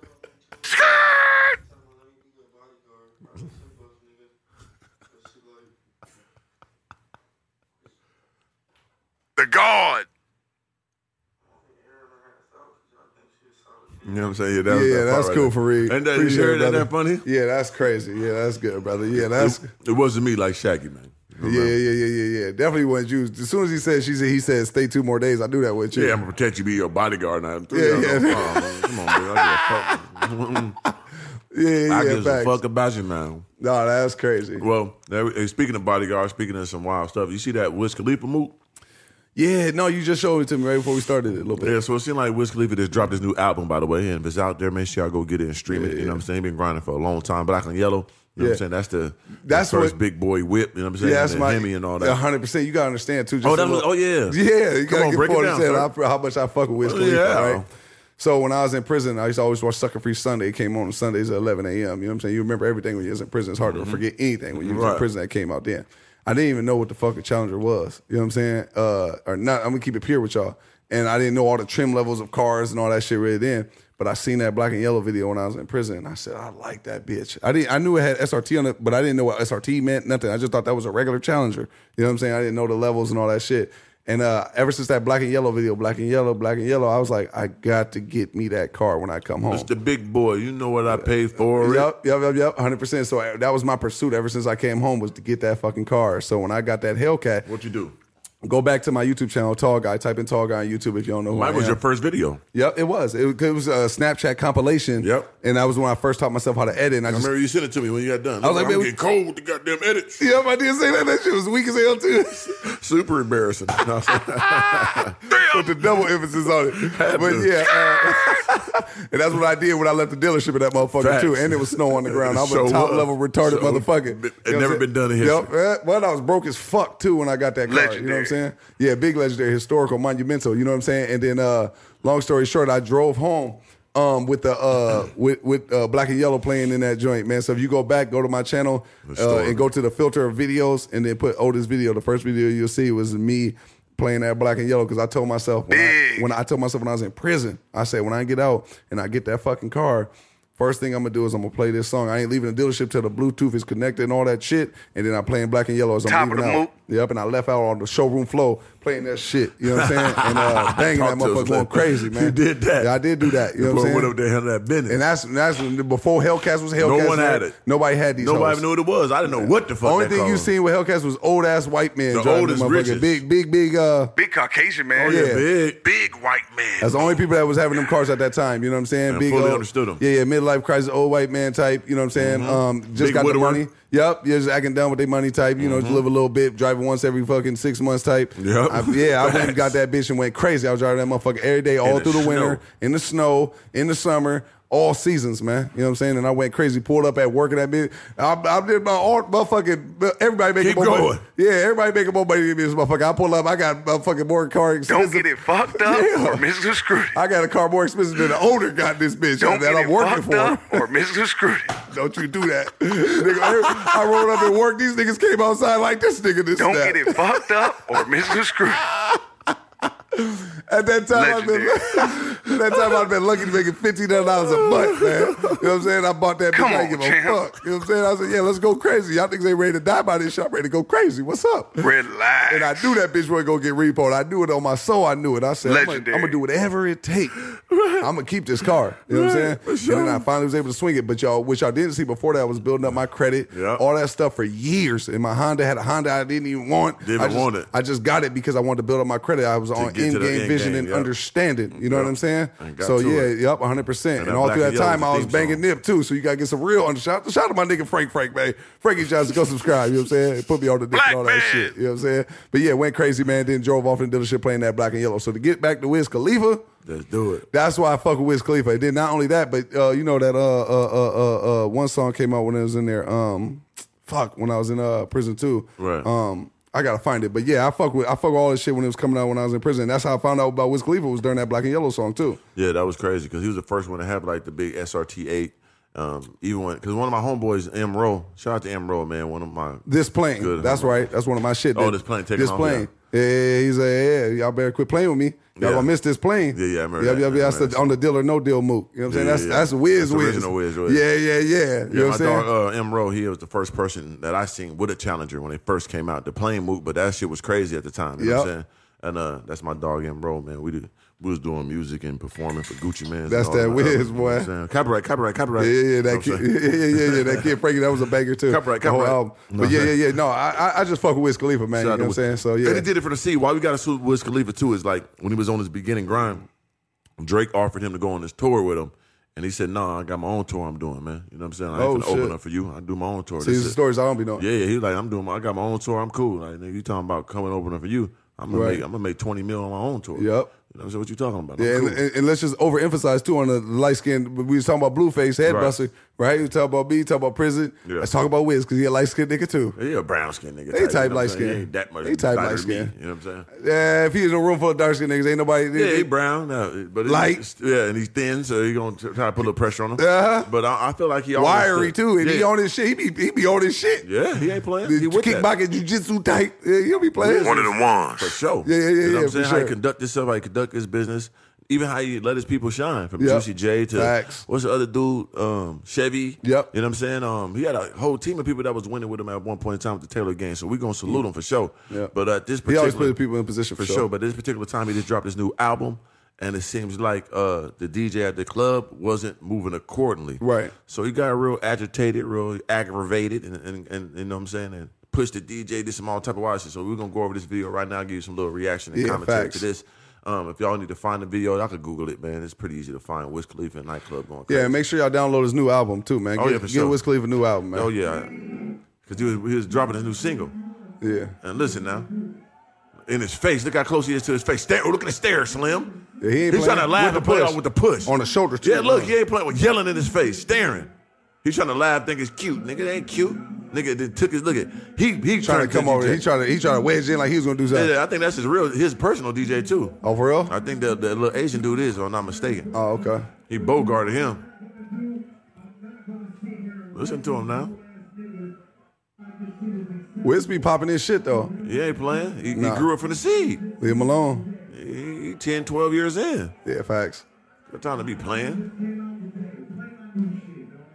B: The God. You know what I'm saying? Yeah, that was
A: yeah,
B: that
A: that's
B: part
A: cool
B: right
A: for Reed.
B: And that,
A: Appreciate
B: you heard
A: it,
B: that,
A: brother.
B: that funny?
A: Yeah, that's crazy. Yeah, that's good, brother. Yeah, that's
B: It, it wasn't me like Shaggy, man. You know
A: yeah,
B: what I'm
A: yeah, yeah, yeah, yeah. Definitely wasn't you. As soon as he said, she said, he said, stay two more days. I do that with you.
B: Yeah, I'm gonna protect you, be your bodyguard now. Three
A: Yeah,
B: of them,
A: yeah.
B: oh, man. Come on, man. I give a fuck.
A: yeah, yeah.
B: I give a
A: facts.
B: fuck about you, man.
A: No, that's crazy.
B: Well, there, hey, speaking of bodyguard, speaking of some wild stuff, you see that Wiz Khalifa move?
A: Yeah, no, you just showed it to me right before we started it a little bit.
B: Yeah, so it seemed like Wiz Khalifa just dropped his new album, by the way, and if it's out there, make sure y'all go get it and stream
A: Yeah,
B: it. You
A: yeah.
B: know what I'm saying? He been grinding for a long time. Black and Yellow, you know what
A: Yeah.
B: I'm saying? That's the
A: That's
B: the first
A: what-
B: big boy whip, you know what I'm saying?
A: Yeah, that's
B: and
A: my
B: Hemi and all that.
A: one hundred percent. You got to understand, too. Just
B: Oh,
A: a
B: that was,
A: little-
B: oh, yeah.
A: Yeah, you
B: Come
A: got
B: on,
A: to
B: break
A: get
B: it
A: forward
B: down,
A: and
B: sir.
A: how, how much I fuck with Wiz
B: Oh,
A: Khalifa,
B: yeah.
A: right? So when I was in prison, I used to always watch Sucker Free Sunday. It came on Sundays at eleven a.m. You know what I'm saying? You remember everything when you was in prison. It's hard to forget anything when you was
B: Right.
A: in prison that came out then. I didn't even know what the fuck a Challenger was. You know what I'm saying? Uh, or not. I'm going to keep it pure with y'all. And I didn't know all the trim levels of cars and all that shit really then. But I seen that Black and Yellow video when I was in prison. And I said, I like that bitch. I didn't. I knew it had S R T on it, but I didn't know what S R T meant, nothing. I just thought that was a regular Challenger. You know what I'm saying? I didn't know the levels and all that shit. And uh, ever since that Black and Yellow video, Black and Yellow, Black and Yellow, I was like, I got to get me that car when I come home.
B: It's the big boy. You know what I paid for it.
A: Yep, yep, yep, yep, one hundred percent. So uh, that was my pursuit ever since I came home, was to get that fucking car. So when I got that Hellcat,
B: What you do?
A: go back to my YouTube channel, Tall Guy. Type in Tall Guy on YouTube if you don't know who I
B: Mine was
A: am.
B: your first video.
A: Yep, it was. It, it was a Snapchat compilation.
B: Yep.
A: And that was when I first taught myself how to edit. And I
B: I
A: just,
B: remember you sent it to me when you got done.
A: I was like,
B: I'm
A: man,
B: getting cold with the goddamn edits.
A: yep, I did say that. That shit was weak as hell too.
B: Super embarrassing. No,
A: Put the double emphasis on it.
B: Had
A: But
B: to.
A: yeah, uh, and that's what I did when I left the dealership of that motherfucker
B: Facts.
A: too. And it was snow on the ground. I was
B: So
A: a top
B: was.
A: level retarded
B: So-
A: motherfucker.
B: It
A: You know what I'm
B: never
A: saying?
B: been done in history.
A: Yep. uh, Well, I was broke as fuck too when I got that car. You know what I'm
B: Legendary.
A: saying? Yeah, big legendary, historical, monumental. You know what I'm saying? And then, uh, long story short, I drove home. Um, with the uh, with with uh, Black and Yellow playing in that joint, man. So if you go back, go to my channel uh,
B: Historical.
A: and go to the filter of videos, and then put oldest video. The first video you'll see was me playing that Black and Yellow, because I told myself when I, when I told myself when I was in prison, I said when I get out and I get that fucking car, first thing I'm gonna do is I'm gonna play this song. I ain't leaving the dealership till the Bluetooth is connected and all that shit, and then I'm playing Black and Yellow as I'm
F: Top of
A: leaving
F: the
A: out.
F: moot.
A: You Yep, and I left out on the showroom floor playing that shit. You know what I'm saying? And uh, banging that
B: Talk to us,
A: motherfucker going
B: man.
A: crazy, man.
B: You did that.
A: Yeah, I did do that. You know what I'm saying?
B: Went up there and handled that business.
A: And that's that's when- before Hellcats was Hellcats.
B: No one had it.
A: Nobody had these.
B: Nobody
A: hoes.
B: knew what it was. I didn't know what the fuck.
A: The only
B: that
A: thing you
B: called.
A: seen with Hellcats was old ass white men.
B: The
A: driving
B: oldest,
A: them motherfucking
B: richest.
A: big, big, big, uh,
F: Big Caucasian man.
B: Oh
A: yeah.
B: yeah, big.
F: Big white man.
A: that's the only people that was having them cars at that time. You know what I'm saying?
B: And
A: Big
B: fully
A: old,
B: understood 'em.
A: Yeah, yeah, midlife crisis, old white man type. You know what I'm saying? Um, just
B: Big
A: got
B: widower.
A: the money. Yep, yeah, just acting down with their money type. You know, just live a little bit, driving once every fucking six months type.
B: Yep.
A: I, yeah, I went and
B: Facts.
A: got that bitch and went crazy. I was driving that motherfucker every day, all
B: the
A: through the
B: snow.
A: winter, in the snow, in the summer. All seasons, man. You know what I'm saying? And I went crazy, pulled up at work and that bitch. I, I did my all motherfucking, everybody making
B: Keep
A: more
B: going.
A: money. Yeah, everybody making more money than me, this motherfucker. I pull up, I got a fucking more car expensive.
F: Don't get it fucked up
A: Yeah.
F: or Mister Scrooge.
A: I got a car more expensive than the owner got this bitch
F: Don't
A: that
F: get
A: I'm
F: it
A: working
F: fucked
A: for.
F: up or Mister Scrooge.
A: Don't you do that. Nigga, I, I rolled up and worked. These niggas came outside like this nigga. This
F: Don't
A: that.
F: get it fucked up or Mister Scrooge.
A: At that time, I've been, at that time I'd been lucky to make fifteen hundred dollars a month, man. You know what I'm saying? I bought that bitch.
F: Come
A: I didn't
F: on,
A: give a
F: champ.
A: fuck. You know what I'm saying? I said, yeah, let's go crazy. Y'all niggas ain't ready to die by this shit. I'm ready to go crazy. What's up?
F: Relax.
A: And I knew that bitch wasn't gonna get repoed. I knew it on my soul. I knew it. I said, I'm gonna,
F: Legendary.
A: I'm gonna do whatever it takes. I'm gonna keep this car. You know what I'm saying?
B: for sure.
A: And then I finally was able to swing it. But y'all, what y'all didn't see before that, I was building up my credit,
B: Yeah.
A: all that stuff for years. And my Honda had a Honda I didn't even want.
B: Didn't
A: I
B: even
A: just,
B: want it.
A: I just got it because I wanted to build up my credit. I was on
B: get to the
A: in-game
B: end
A: vision
B: game,
A: and
B: yeah.
A: understanding. You know
B: Yeah.
A: what I'm saying?
B: And got
A: So
B: to
A: yeah,
B: it.
A: yep, one hundred percent.
B: And
A: And
B: that
A: all
B: Black
A: through
B: and
A: that
B: Yellow
A: time,
B: was
A: I
B: the
A: was
B: theme
A: banging
B: song.
A: Nip too. So you gotta get some real under shout, shout out to my nigga Frank Frank, man. Frankie Johnson, go subscribe. You know what I'm saying? Put me on the dick
F: Black
A: and all that
F: man.
A: shit. You know what I'm saying? But yeah, went crazy, man. Then drove off in the dealership playing that Black and Yellow. So to get back to Wiz Khalifa.
B: Let's do it.
A: That's why I fuck with Wiz Khalifa. And then not only that, but uh, you know that uh, uh, uh, uh, uh, one song came out when I was in there. Um, fuck, when I was in uh, prison too.
B: Right.
A: Um, I gotta find it, but yeah, I fuck with I fuck with all this shit when it was coming out when I was in prison. That's how I found out about Wiz Khalifa was during that Black and Yellow song too.
B: Yeah, that was crazy because he was the first one to have like the big S R T eight. Um, even when because one of my homeboys, M Rowe, shout out to M Rowe, man. One of my
A: This plane,
B: Good,
A: that's
B: huh?
A: right. That's one of my shit.
B: Oh,
A: that-
B: this plane taking
A: This
B: off,
A: plane. Yeah, yeah, he's like, yeah, y'all better quit playing with me. Y'all
B: Yeah.
A: gonna miss this plane.
B: Yeah, yeah, I remember
A: Yeah,
B: that.
A: yeah,
B: I
A: yeah, that's
B: remember
A: the, on the deal or no deal moot. You know what I'm saying?
B: Yeah,
A: that's
B: yeah.
A: that's Wiz
B: That's the
A: Wiz.
B: original Wiz Wiz.
A: Yeah, yeah, yeah. You
B: Yeah,
A: know
B: my
A: what I'm saying?
B: dog uh, M Rowe, he was the first person that I seen with a Challenger when they first came out. The plane moved, but that shit was crazy at the time. You know what I'm
A: Yep.
B: saying? And uh, that's my dog M Rowe, man. We did, we was doing music and performing for Gucci Mane.
A: That's that Wiz, boy.
B: Copyright, copyright, copyright.
A: Yeah, yeah, yeah,
B: You know
A: that
B: what
A: kid,
B: I'm saying?
A: yeah, yeah, yeah, yeah, that kid Frankie, that was a banger too.
B: Copyright,
A: The whole
B: copyright.
A: album.
B: No.
A: But yeah, yeah, yeah. No, I, I- I just fuck with Wiz Khalifa, man.
B: Shout
A: You
B: out
A: know
B: to
A: what I'm saying?
B: Wiz.
A: So yeah,
B: And he did it for the C. Why we got to sue Wiz Khalifa too is like when he was on his beginning grind, Drake offered him to go on this tour with him. And he said, no, I got my own tour I'm doing, man. You know what I'm saying? I ain't
A: Oh,
B: gonna open
A: shit.
B: up for you. I do my own tour.
A: See,
B: This
A: these are
B: is-
A: stories I don't be knowing.
B: Yeah, yeah. He was like, I'm doing. My, I got my own tour. I'm cool. Like, nigga, you talking about coming over for you? I'm gonna
A: Right.
B: make. I'm gonna make twenty mil on my own tour.
A: Yep.
B: You know what I'm saying? What you talking about? I'm
A: Yeah, and,
B: cool.
A: and, and let's just overemphasize too on the light skin. We was talking about Blueface, Headbuster, right? We talk about me, talk about prison.
B: Yeah.
A: Let's talk about Wiz because he a light skinned nigga too.
B: He a brown skin nigga.
A: He
B: type,
A: type
B: you know what
A: light
B: I'm saying?
A: skin.
B: He ain't that much.
A: He type
B: lighter
A: light
B: than me,
A: skin.
B: You know what I'm saying?
A: Yeah, if he in a room full of dark skinned niggas, ain't nobody.
B: Yeah, he brown, uh, but
A: Light.
B: It's, yeah, and he's thin, so he gonna try to put a little pressure on him.
A: Uh-huh.
B: But I, I feel like he always
A: wiry
B: stood-
A: too, and
B: yeah.
A: he on his shit. He be he be on his shit.
B: Yeah, he ain't playing.
A: The
B: He with that.
A: kickboxing, jujitsu tight. Yeah, he'll be playing.
F: One of the ones.
B: For sure.
A: Yeah, yeah, yeah,
B: You know
A: yeah,
B: what I'm
A: for
B: saying? How he
A: sure.
B: conduct himself, how he conduct his business, even how he let his people shine. From
A: Yep.
B: Juicy J to
A: Facts.
B: what's the other dude? Um, Chevy.
A: Yep.
B: You know what I'm saying? Um, he had a whole team of people that was winning with him at one point in time with the Taylor game. So we're gonna salute him for sure.
A: Yep.
B: But at this
A: He
B: particular
A: always put people in position for,
B: for sure. But this particular time he just dropped his new album. And it seems like uh, the D J at the club wasn't moving accordingly.
A: Right.
B: So he got real agitated, real aggravated, and, and, and you know what I'm saying? And pushed the D J, did some all type of wild shit. So we're going to go over this video right now, give you some little reaction and
A: Yeah,
B: commentary
A: facts.
B: to this. Um, if y'all need to find the video, y'all could Google it, man. It's pretty easy to find. Wiz Khalifa nightclub going crazy.
A: Yeah, and make sure y'all download his new album too, man.
B: Oh,
A: Get,
B: yeah, for
A: get
B: sure.
A: Wiz Khalifa new album, man.
B: Oh, yeah. Because he was, he was dropping his new single.
A: Yeah.
B: And listen now. In his face, look how close he is to his face. Stare, oh, look at the stare, Slim.
A: Yeah, he ain't
B: He's
A: playing
B: trying to laugh
A: with
B: and
A: the
B: play
A: push.
B: off with the push.
A: On the shoulder, too.
B: Yeah, look, he ain't playing with yelling in his face, staring. He's trying to laugh, think it's cute. Nigga, it ain't cute. Nigga then took his, look at, he he
A: Trying to come over. He trying to he trying to wedge in like he was gonna do something.
B: Yeah, I think that's his real, his personal D J too.
A: Oh, for real?
B: I think the, the little Asian dude is, if I'm not mistaken.
A: Oh, okay.
B: He bogarted him. Listen to him now.
A: Wiz be popping his shit though.
B: He ain't playing. He,
A: Nah.
B: he grew up from the seed.
A: Leave him alone.
B: He, he ten, twelve years in.
A: Yeah, facts.
B: Got time to be playing.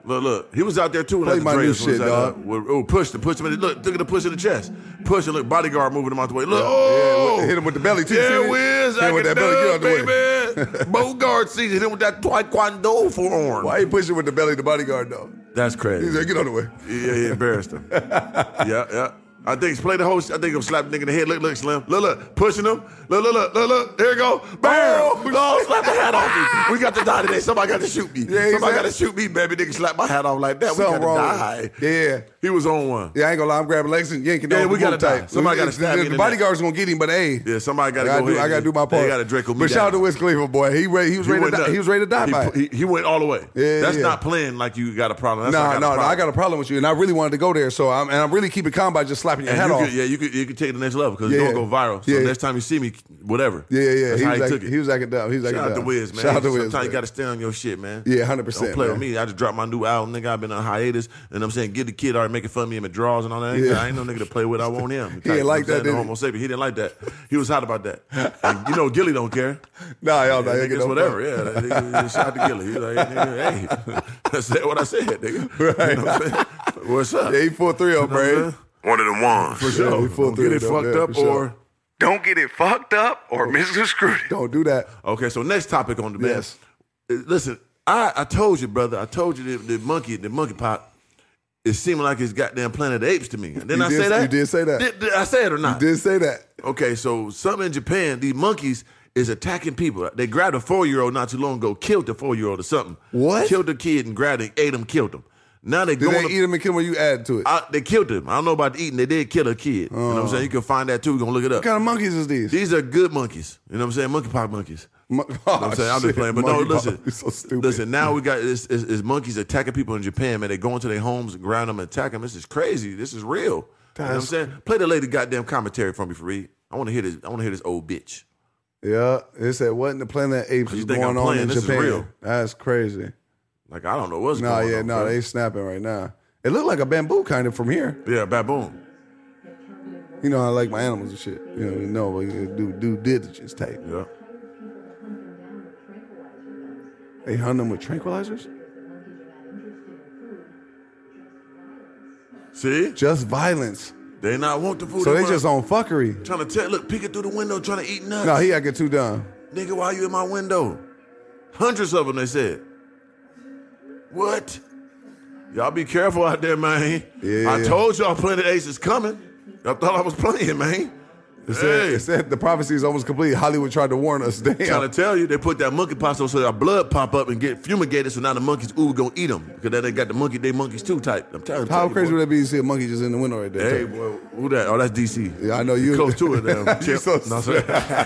B: Look, look. He was out there too when
A: Play
B: Dre
A: my new
B: was
A: shit,
B: at,
A: dog.
B: Uh, with- oh, pushed him, pushed him. In the, look, look at the push in the chest. Push and look, bodyguard moving him out the way. Look,
A: Yeah,
B: oh,
A: hit him with the belly, too.
B: Yeah,
A: See?
B: Wiz,
A: Hit
B: I
A: him with
B: can
A: that belly, get out
B: do
A: the
B: it, baby. Bogart season, hit him with that taekwondo forearm.
A: Why he pushing with the belly, the bodyguard, though?
B: That's crazy.
A: He said, get on the way.
B: Yeah, he embarrassed him. yeah, yeah. I think he's played the whole. I think he'll slap the nigga in the head. Look, look, Slim. Look, look, pushing him. Look, look, look, look, look. Here you go. Bam! Oh, slap the hat off me. We got to die today. Somebody got to shoot me.
A: Yeah,
B: Somebody
A: exactly.
B: got to shoot me, baby. Nigga slap my hat off like that.
A: Something
B: we got to
A: wrong.
B: die.
A: Yeah.
B: He was on one.
A: Yeah, I ain't gonna lie. I'm grabbing legs and yanking
B: Yeah,
A: off
B: we
A: the
B: gotta
A: boot
B: die.
A: tight.
B: Somebody gotta
A: The-
B: stab
A: the,
B: me in
A: The
B: the neck.
A: bodyguard's gonna get him, but hey.
B: Yeah, somebody got
A: I
B: to
A: gotta
B: go
A: do,
B: ahead.
A: I gotta do my part.
B: They got to Draco me
A: But shout out to
B: down.
A: Wiz Khalifa, boy. He ready, he was ready to
B: went
A: die.
B: nuts.
A: He was ready to die
B: he,
A: by it.
B: He, he went all the way.
A: Yeah,
B: That's
A: yeah.
B: not playing like you got a problem. That's
A: No,
B: not got a
A: no, no.
B: problem.
A: I got a problem with you, and I really wanted to go there. So I'm and I'm really keeping calm by just slapping your
B: And
A: head
B: you
A: off.
B: could, yeah, you could you could take it to the next level because
A: Yeah,
B: it's gonna go viral. So
A: yeah.
B: next time you see me, whatever.
A: Yeah, yeah, yeah.
B: That's
A: He
B: how
A: was,
B: he
A: like,
B: took it.
A: he was acting down. He was acting
B: Shout out
A: down.
B: to Wiz, man.
A: Shout out to Wiz.
B: Sometimes you
A: man.
B: got to stay on your shit, man.
A: Yeah, one hundred percent,
B: Don't play
A: man.
B: with me. I just dropped my new album, nigga. I've been on hiatus, and I'm saying, give the kid already making fun of me in my drawers and all that.
A: Yeah.
B: I ain't no nigga to play with. I want him.
A: He ain't like that,
B: The
A: did he?
B: Homo sapien. He didn't like that. He was hot about that. And you know, Gilly don't care.
A: Nah, y'all
B: Yeah,
A: not
B: nigga,
A: get
B: it's
A: no
B: whatever. Yeah, that nigga, shout out to Gilly. He was like, nigga, hey, I said what I said, nigga.
A: Right.
B: You know what I'm saying? What's up?
A: Yeah, he full three up,
B: You know what I'm
A: Brad.
B: saying?
F: One of the ones.
B: For sure.
A: he full
B: Don't
A: through
B: get it
A: though,
B: fucked
A: yeah,
B: up
A: for sure.
B: or.
F: Don't get it fucked up or misconstrued.
A: Don't do that.
B: Okay, so next topic on the man.
A: Yes.
B: Uh, Listen, I, I told you, brother. I told you the, the monkey, the monkey pot, is seeming like it's goddamn Planet of the Apes to me. Didn't
A: You
B: I
A: did-
B: say that?
A: you did say that.
B: Did, did I say it or not?
A: You did say that.
B: Okay, so something in Japan, these monkeys is attacking people. They grabbed a four-year-old not too long ago, killed the four-year-old or something.
A: What?
B: Killed the kid and grabbed him, ate him, killed him. Now they
A: Did
B: going
A: they eat him and kill him or you add to it?
B: I, they killed him. I don't know about the eating. They did kill a kid. You know what I'm saying? You can find that too. We're going to look it up.
A: What kind of monkeys is these?
B: These are good monkeys. You know what I'm saying? Monkeypox monkeys.
A: Mon-
B: You know what I'm saying? I'm just
A: shit.
B: playing. But no,
A: Monkey
B: listen.
A: paw. You're so stupid.
B: Listen, now we got this is, is monkeys attacking people in Japan, man. They go into their homes and ground them and attack them. This is crazy. This is real. You know what I'm
A: That's-
B: saying? Play the lady goddamn commentary for me, Fareed. I want to hear this. I want to hear this old bitch.
A: Yeah, it said what in the Planet of Apes
B: You
A: is
B: think
A: going
B: I'm
A: on
B: playing?
A: in
B: This is
A: Japan.
B: real.
A: That's crazy.
B: Like, I don't know what's
A: No,
B: going
A: yeah,
B: on.
A: no,
B: bro.
A: they snapping right now. It looked like a bamboo kind of from here.
B: Yeah, baboon.
A: You know, I like my animals and shit. You know, no, but you do do diligence type.
B: Yeah.
A: They hunt them with tranquilizers.
B: See?
A: Just violence.
B: They not want the food.
A: So they
B: want.
A: just on fuckery.
B: Trying to tell, look, peeking through the window, trying to eat nuts.
A: No, he got to get too done.
B: Nigga, why you in my window? Hundreds of them, they said. What? Y'all be careful out there, man.
A: Yeah.
B: I told y'all Planet Ace is coming. Y'all thought I was playing, man.
A: It said,
B: Hey.
A: it said the prophecy is almost complete. Hollywood tried to warn us. Damn.
B: Trying to tell you, they put that monkey pox so our blood pop up and get fumigated, so now the monkeys, ooh, gonna eat them. Because then they got the monkey, they monkeys too type. I'm telling
A: How
B: tell you,
A: crazy
B: boy.
A: would that be to see a monkey just in the window right there?
B: Hey, boy, who that? Oh, that's D C.
A: Yeah, I know you.
B: Close to it now.
A: You so
B: No, sir.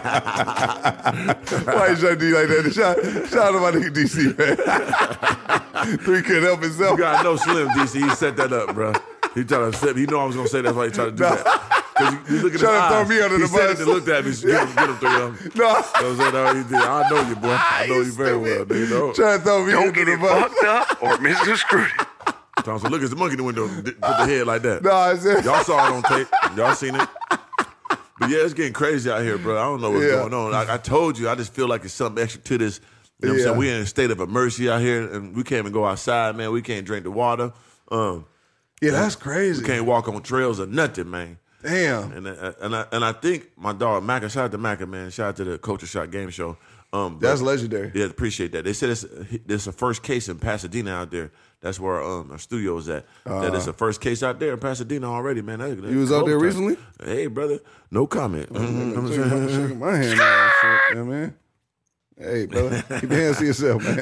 A: Why you trying to do like that? Shout, shout out to my nigga D C, man. Three couldn't help
B: You
A: himself.
B: gotta know Slim, D C. He set that up, bro. He tried to set. He know I was gonna say that's why he tried to do that. Cause you, you look at his
A: Trying to throw
B: eyes.
A: me under
B: he
A: the
B: said
A: bus.
B: it and looked at me. Get him, get him three of them.
A: No.
B: That's what I he did. I know you, boy. I know you very well, nigga. You know.
A: Trying to throw me
F: Don't
A: under
F: get
A: the
F: it
A: bus.
F: fucked up or misconstrued.
B: Tom said, look, it's the monkey in the window. D- Put the head like that.
A: No, I said.
B: Y'all saw it on tape. Y'all seen it. But yeah, it's getting crazy out here, bro. I don't know what's
A: Yeah.
B: going on. I, I told you, I just feel like it's something extra to this. You know what I'm
A: Yeah.
B: saying? We're in a state of emergency out here, and we can't even go outside, man. We can't drink the water. Um,
A: Yeah, that's crazy.
B: we can't walk on trails or nothing, man.
A: Damn.
B: And uh, and I and I think my dog Macca, shout out to Macca, man. Shout out to the Culture Shock Game Show. Um, but-
A: That's legendary.
B: Yeah, appreciate that. They said it's it's a first case in Pasadena out there. That's where um, our studio is at. that it's a first case out there in Pasadena already, man. That,
A: You was out there
B: close
A: recently?
B: time. Hey, brother, no comment. Mhm, I'm
A: Shaking my,
B: saying?
A: shaking my hand now, shit, yeah, man. Hey, brother, keep your hands to yourself, man.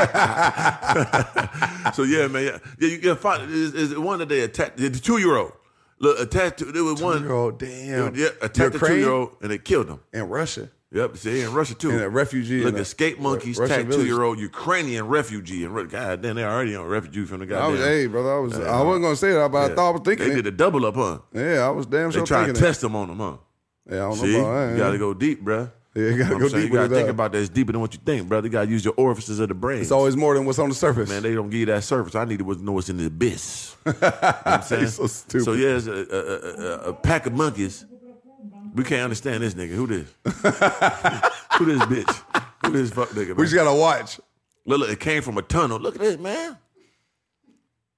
B: So yeah, man. Yeah, yeah you can find is, is one that they attacked the two year old. Look, attacked. There was one.
A: Two-year-old, damn.
B: Yeah, attacked the two
A: Ukraine?
B: year old and they killed him.
A: In Russia.
B: Yep, see, in Russia too.
A: And a refugee
B: Look,
A: in a-
B: escape monkeys,
A: Russian
B: attacked
A: village.
B: two-year-old Ukrainian refugee. And Ru- God damn, they're already on a refugee from the
A: I
B: goddamn.
A: was, hey, brother, I was. I wasn't gonna say that, but I
B: Yeah.
A: thought I was thinking
B: They
A: it.
B: did a double up, huh?
A: Yeah, I was damn
B: They
A: sure
B: try to
A: thinking
B: test them on them, huh?
A: it. Yeah, I don't
B: See,
A: know about that.
B: you got to go deep, bruh.
A: Yeah, you gotta
B: You know what
A: go
B: I'm saying?
A: deep
B: You got
A: with
B: to
A: it,
B: think
A: uh,
B: about that. It's deeper than what you think, brother. You got to use your orifices of the brain.
A: It's always more than what's on the surface.
B: Man, they don't give you that surface. I need to know what's in the abyss. You know what I'm saying?
A: He's so stupid.
B: So yeah, it's a, a, a, a pack of monkeys. We can't understand this nigga. Who this? Who this bitch? Who this fuck nigga, man?
A: we just gotta watch.
B: Look, look, it came from a tunnel. Look at this, man.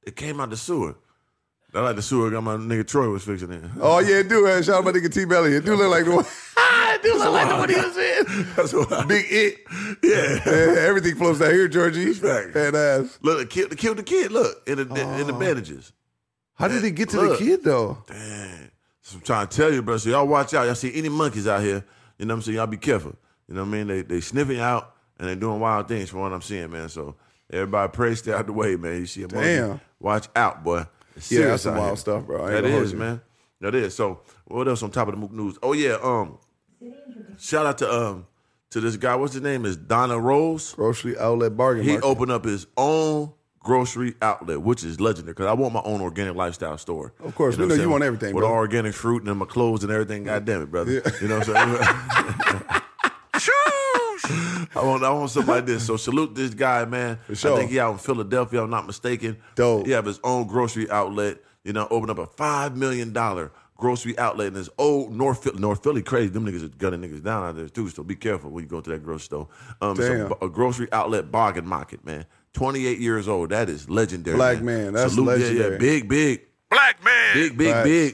B: it came out the sewer. I like the sewer got my nigga Troy was fixing it.
A: Oh, yeah, it do. Man. Shout out my nigga T-Belly. It do look like the one. It do look like the one he was in.
B: That's what I,
A: Big it.
B: yeah.
A: Yeah, everything flows down here, Georgie.
B: Fact.
A: Fat ass.
B: Look, it killed, it killed the kid. Look, in the, in the
A: Oh.
B: bandages.
A: How did he get to
B: Look.
A: the kid, though?
B: Damn. So I'm trying to tell you, bro. So y'all watch out. Y'all see any monkeys out here, you know what I'm saying? Y'all be careful. You know what I mean? They they sniffing out and they doing wild things from what I'm seeing, man. So everybody pray, stay out the way, man. You see a monkey,
A: Damn.
B: watch out, boy. It's
A: Yeah,
B: serious
A: that's some
B: out
A: wild
B: here.
A: stuff, bro. I ain't
B: That
A: gonna hold
B: is,
A: you.
B: man. That is. So what else on top of the Mook News? Oh yeah, um, shout out to um to this guy. What's his name? Is Donna Rose.
A: Grocery outlet bargain
B: He
A: market.
B: opened up his own grocery outlet, which is legendary because I want my own organic lifestyle store.
A: Of course, we
B: what
A: know
B: I'm
A: you
B: saying?
A: want everything,
B: with
A: bro.
B: all organic fruit and my clothes and everything. God damn it, brother. You know what I'm saying? I want, I want something like this. So salute this guy, man.
A: For sure.
B: I think he out in Philadelphia. I'm not mistaken.
A: Dope.
B: He have his own grocery outlet. You know, open up a five million dollar grocery outlet in this old North Philly. North Philly crazy. Them niggas are gunning niggas down out there too. So be careful when you go to that grocery store. Um,
A: Damn.
B: so a grocery outlet bargain market, man. twenty-eight years old. That is legendary.
A: Black man. That's
B: Salute, yeah,
A: legendary.
B: Yeah, big, big,
F: Black man.
B: big, big,
A: Facts.
B: big.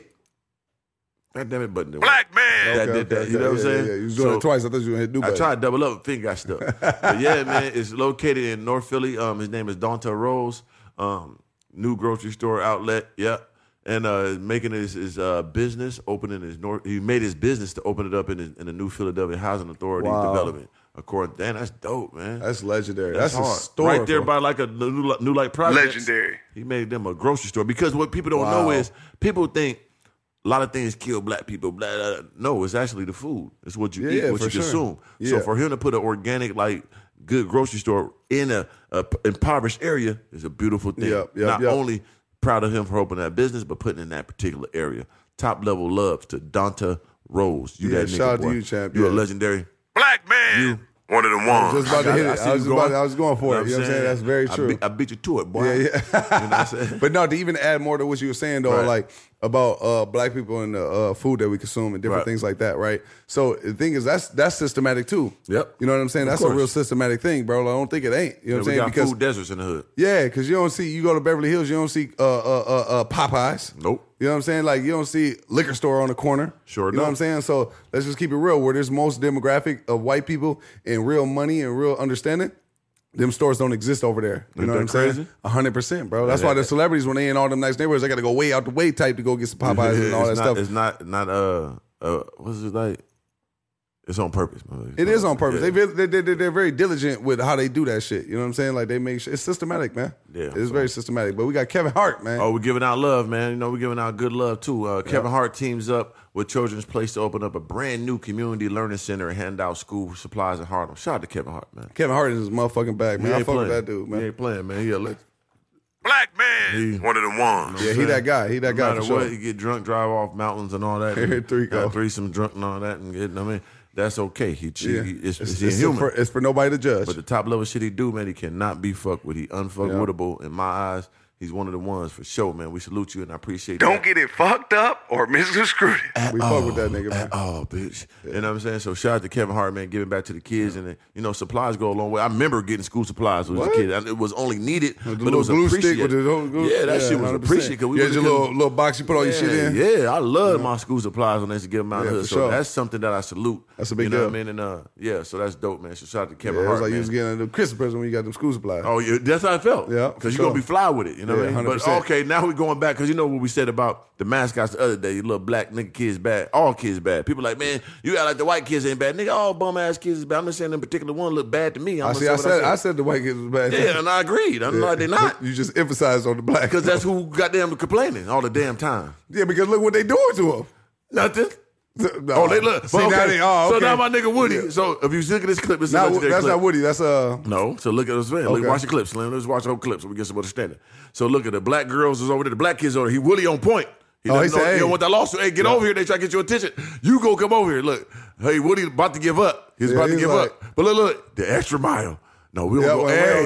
B: God damn it, button.
F: Black man.
B: That
A: Okay,
B: did that.
A: okay,
B: You know what I'm
A: yeah,
B: saying?
A: Yeah, yeah. You was doing
B: So-
A: it twice. I thought you were going to do
B: I
A: better.
B: tried to double up, finger got stuck. But yeah, man, it's located in North Philly. Um, his name is Donta Rose. Um, new grocery store outlet. Yeah, and uh, making his his uh, business, opening his North. He made his business to open it up in, his, in the new Philadelphia Housing Authority
A: Wow.
B: development. According, damn, that's dope, man.
A: That's legendary.
B: That's,
A: That's,
B: hard.
A: historical.
B: Right there by like a new, new like project.
F: Legendary.
B: He made them a grocery store because what people don't
A: Wow.
B: know is people think a lot of things kill black people. Blah, blah, blah. No, it's actually the food. It's what you
A: Yeah,
B: eat,
A: yeah,
B: what
A: for
B: you
A: sure.
B: consume.
A: Yeah.
B: So for him to put an organic, like good grocery store in a, a p- impoverished area is a beautiful thing.
A: Yep, yep,
B: Not
A: yep.
B: only proud of him for opening that business, but putting in that particular area. Top level love to Donta Rose. You
A: Yeah,
B: that nigga,
A: shout out to
B: boy.
A: you, champ.
B: You a
A: Yeah.
B: legendary.
F: Black man.
B: You.
F: One of them
A: I was
F: ones.
A: just about to
B: I-
A: hit
B: I
A: it.
B: see
A: I was,
B: you
A: about,
B: going.
A: I was going for it. You know what I'm saying? That's very
B: I
A: true.
B: beat, I beat you to it, boy.
A: Yeah, yeah.
B: You know what I'm saying?
A: But no, to even add more to what you were saying though,
B: Right.
A: like about uh, black people and the uh, food that we consume and different
B: Right.
A: things like that, right? So the thing is, that's that's systematic too.
B: Yep.
A: You know what I'm saying?
B: Of
A: That's a
B: course.
A: real systematic thing, bro. I don't think it ain't. You know
B: Yeah,
A: what I'm
B: we
A: saying?
B: got
A: Because
B: food deserts in the hood.
A: yeah, because you don't see you go to Beverly Hills, you don't see uh, uh, uh, uh, Popeyes.
B: Nope.
A: You know what I'm saying? Like you don't see liquor store on the corner.
B: Sure
A: You know what
B: don't.
A: I'm saying? So let's just keep it real. Where there's most demographic of white people and real money and real understanding, them stores don't exist over there. You
B: Ain't
A: know what
B: that
A: I'm saying?
B: crazy?
A: A hundred percent, bro. That's
B: Yeah,
A: why the
B: that-
A: celebrities, when they in all them nice neighborhoods, they got to go way out the way type to go get some Popeyes and all that
B: it's not,
A: stuff.
B: It's not not uh uh what's it like? It's on purpose, man.
A: It is on purpose.
B: Yeah.
A: They, they, they, they're very diligent with how they do that shit. You know what I'm saying? Like they make sure it's systematic, man.
B: Yeah,
A: it's
B: so-
A: very systematic. But we got Kevin Hart, man.
B: Oh, we're giving out love, man. You know, we're giving out good love too. Uh, Kevin Hart teams up with Children's Place to open up a brand new community learning center and hand out school supplies in Harlem. Shout out to Kevin Hart, man.
A: Kevin Hart is his motherfucking bag, man.
B: He
A: I
B: ain't
A: fuck with
B: playing.
A: that dude,
B: He
A: man.
B: ain't playing, man. He a legend.
F: Black man.
B: He-
F: One of them ones.
A: Yeah, he that guy. He that
B: No
A: guy
B: matter
A: for sure.
B: what, he get drunk, drive off mountains and all that. and
A: Three go.
B: got threesome drunk and all that, and get, I mean, that's okay. He,
A: Yeah.
B: he it's,
A: it's,
B: it's,
A: it's
B: human.
A: for, it's for nobody to judge.
B: But the top level shit he do, man, he cannot be fucked with. He unfuckwittable in my eyes. He's one of the ones for sure, man. We salute you and I appreciate
F: Don't
B: that.
F: get it fucked up or misconstrued.
A: we fuck with that nigga, man.
B: Oh, bitch. You know what I'm saying? So shout out to Kevin Hart, man, giving back to the kids. And, then, you know, supplies go a long way. I remember getting school supplies when I was a
A: What?
B: kid. And it was only needed,
A: The
B: but it
A: little
B: was
A: glue stick
B: appreciated.
A: with the whole glue.
B: Yeah, that shit was
A: one hundred percent.
B: appreciated. 'cause we
A: You had
B: was
A: your
B: getting-
A: little, little box you put all your shit in.
B: Yeah, I love my school supplies when they used to give them out
A: Yeah,
B: of the hood.
A: for
B: So
A: sure.
B: that's something that I salute.
A: That's a big
B: You know
A: deal.
B: what I mean? And uh, yeah, so that's dope, man. So shout out to
A: Yeah,
B: Kevin
A: it was
B: Hart,
A: like
B: man.
A: you was getting a Christmas present when you got them school supplies.
B: Oh, yeah, that's how I felt.
A: Yeah, for
B: because you're
A: sure.
B: gonna be fly with it. You know
A: Yeah,
B: what I mean?
A: one hundred
B: But
A: percent.
B: okay, now we're going back because you know what we said about the mascots the other day. You little black nigga kids bad, all kids bad. People like, man, you act like the white kids ain't bad. Nigga, all bum ass kids is bad. I'm just saying, in particular one look bad to me. I'm
A: I
B: gonna
A: see.
B: say
A: I
B: what
A: said. I said the white kids was bad.
B: yeah, and I agreed. I'm like they not
A: You just emphasized on the black
B: because that's who goddamn complaining all the damn time.
A: yeah. Because look what they doing to him.
B: Nothing.
A: No.
B: Oh, they look.
A: See,
B: But
A: now
B: okay.
A: they, oh,
B: So
A: okay.
B: now my nigga Woody.
A: Yeah.
B: So if you look at this clip, it's a
A: Not,
B: legendary
A: that's
B: clip.
A: not Woody. That's uh.
B: No, so look at this man. Look,
A: Okay.
B: watch the clips, Slim. Let's watch the whole clip so we get some understanding. So look at the black girls is over there. The black kids over there. He Woody on point. He
A: Oh, he
B: doesn't know,
A: said,
B: he don't
A: hey.
B: want that lawsuit. Hey, get over here. They try to get your attention. You go come over here. Look, hey, Woody about to give up. He's
A: Yeah,
B: about to
A: he's
B: give
A: like-
B: up. But look, look, the extra mile. No, we don't
A: Yeah,
B: go.
A: wait, wait
B: Hey,
A: over there.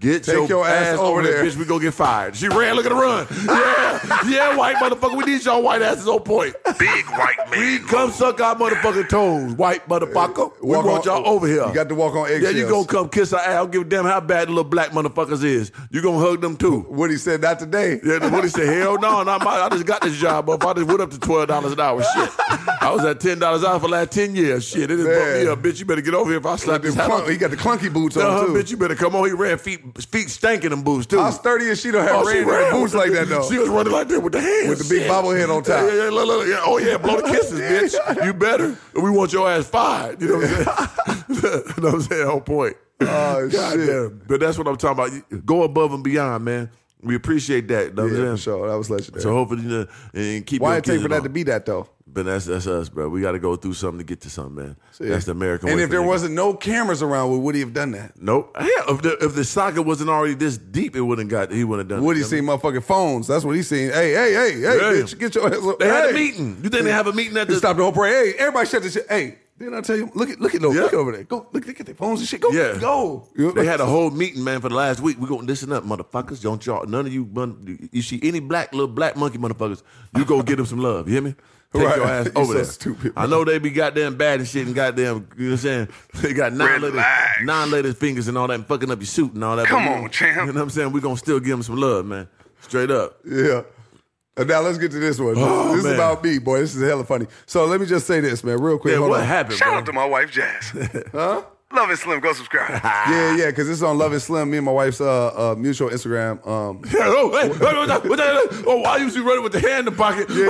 B: Get
A: Take
B: your,
A: your
B: ass,
A: ass
B: over
A: over
B: there,
A: there.
B: bitch. We gonna get fired. She ran. Look at her run. Yeah, yeah, white motherfucker. We need y'all white asses on point.
F: Big white man.
B: We come suck our motherfucking toes, white motherfucker. We
A: Walk
B: want
A: on-
B: y'all over here.
A: You got to walk on
B: Yeah,
A: eggshells.
B: you gonna come kiss our ass. I don't give a damn how bad the little black motherfuckers is. You gonna hug them too.
A: Woody said, not today.
B: Yeah, Woody said, hell no, not my, I just got this job up. I just went up to twelve dollars an hour. Shit. I was at ten dollars an hour for the last ten years. Shit, it just bumped me
A: Man.
B: up. Bitch, you better get over here if I slap
A: Like
B: this
A: them
B: hat
A: clunk-
B: on.
A: he got the clunky boots
B: Uh-huh,
A: on, too.
B: bitch, you better come on. He ran feet, feet stanking them boots, too.
A: How sturdy is she to have
B: Oh, she
A: ran
B: ran
A: in boots
B: with
A: like
B: the-
A: that, though?
B: She was running like that with the hands.
A: With the big
B: Shit.
A: bobblehead on top.
B: Yeah, yeah, look, look, yeah. Oh, yeah, blow the kisses, bitch. You better. We want your ass fired. You know what I'm saying? You know what I'm saying? On point.
A: Oh,
B: God
A: shit.
B: damn. But that's what I'm talking about. Go above and beyond, man. We appreciate that. You know what I'm
A: Yeah,
B: saying?
A: for sure. That was legendary.
B: So hopefully, you know, and keep
A: Why
B: your
A: it take
B: kids
A: for that
B: on.
A: to be that, though?
B: But that's that's us, bro. We got to go through something to get to something, man.
A: See?
B: That's the American
A: And
B: way
A: if
B: for
A: there
B: niggas.
A: wasn't no cameras around, would Woody have done that?
B: Nope. Hell, if the, if the saga wasn't already this deep, it wouldn't got. He wouldn't have done.
A: Woody
B: it.
A: seen motherfucking phones. That's what he seen. Hey, hey, hey, hey,
B: Yeah.
A: bitch, get your ass up.
B: They had a
A: Hey.
B: meeting. You think they have a meeting at
A: They
B: the?
A: stopped the whole parade. Hey, everybody shut this shit. Hey, didn't I tell you? Look at look at those.
B: Yeah.
A: Look over there. Go look, look at their phones and shit. Go,
B: Yeah.
A: go.
B: They had a whole meeting, man, for the last week. We gonna listen up, motherfuckers. Don't y'all? None of you, mon- you see any black little black monkey motherfuckers? You go get them some love. You hear me? Take
A: Right.
B: your ass
A: You
B: over
A: so
B: there.
A: stupid,
B: I know they be goddamn bad and shit and goddamn. You know what I'm saying? They got nine ladies,
F: Relax.
B: nine ladies fingers and all that, and fucking up your suit and all that.
F: Come
B: But,
F: on, champ.
B: You know what I'm saying? We gonna still give them some love, man. Straight up.
A: Yeah. And now let's get to this one.
B: Oh,
A: this
B: man.
A: is about me, boy. This is hella funny. So let me just say this, man, real quick.
B: Yeah,
A: Hold
B: what
A: on.
B: happened,
F: Shout
B: bro?
F: out to my wife, Jazz.
A: Huh?
F: Love and Slim, go subscribe.
A: Yeah, yeah, because this is on Love and Slim. Me and my wife's uh, uh, mutual Instagram. Um,
B: Yeah, oh, hey, wait, what's that? What's that? Oh, why you see running with the hand in the pocket?
A: Yeah,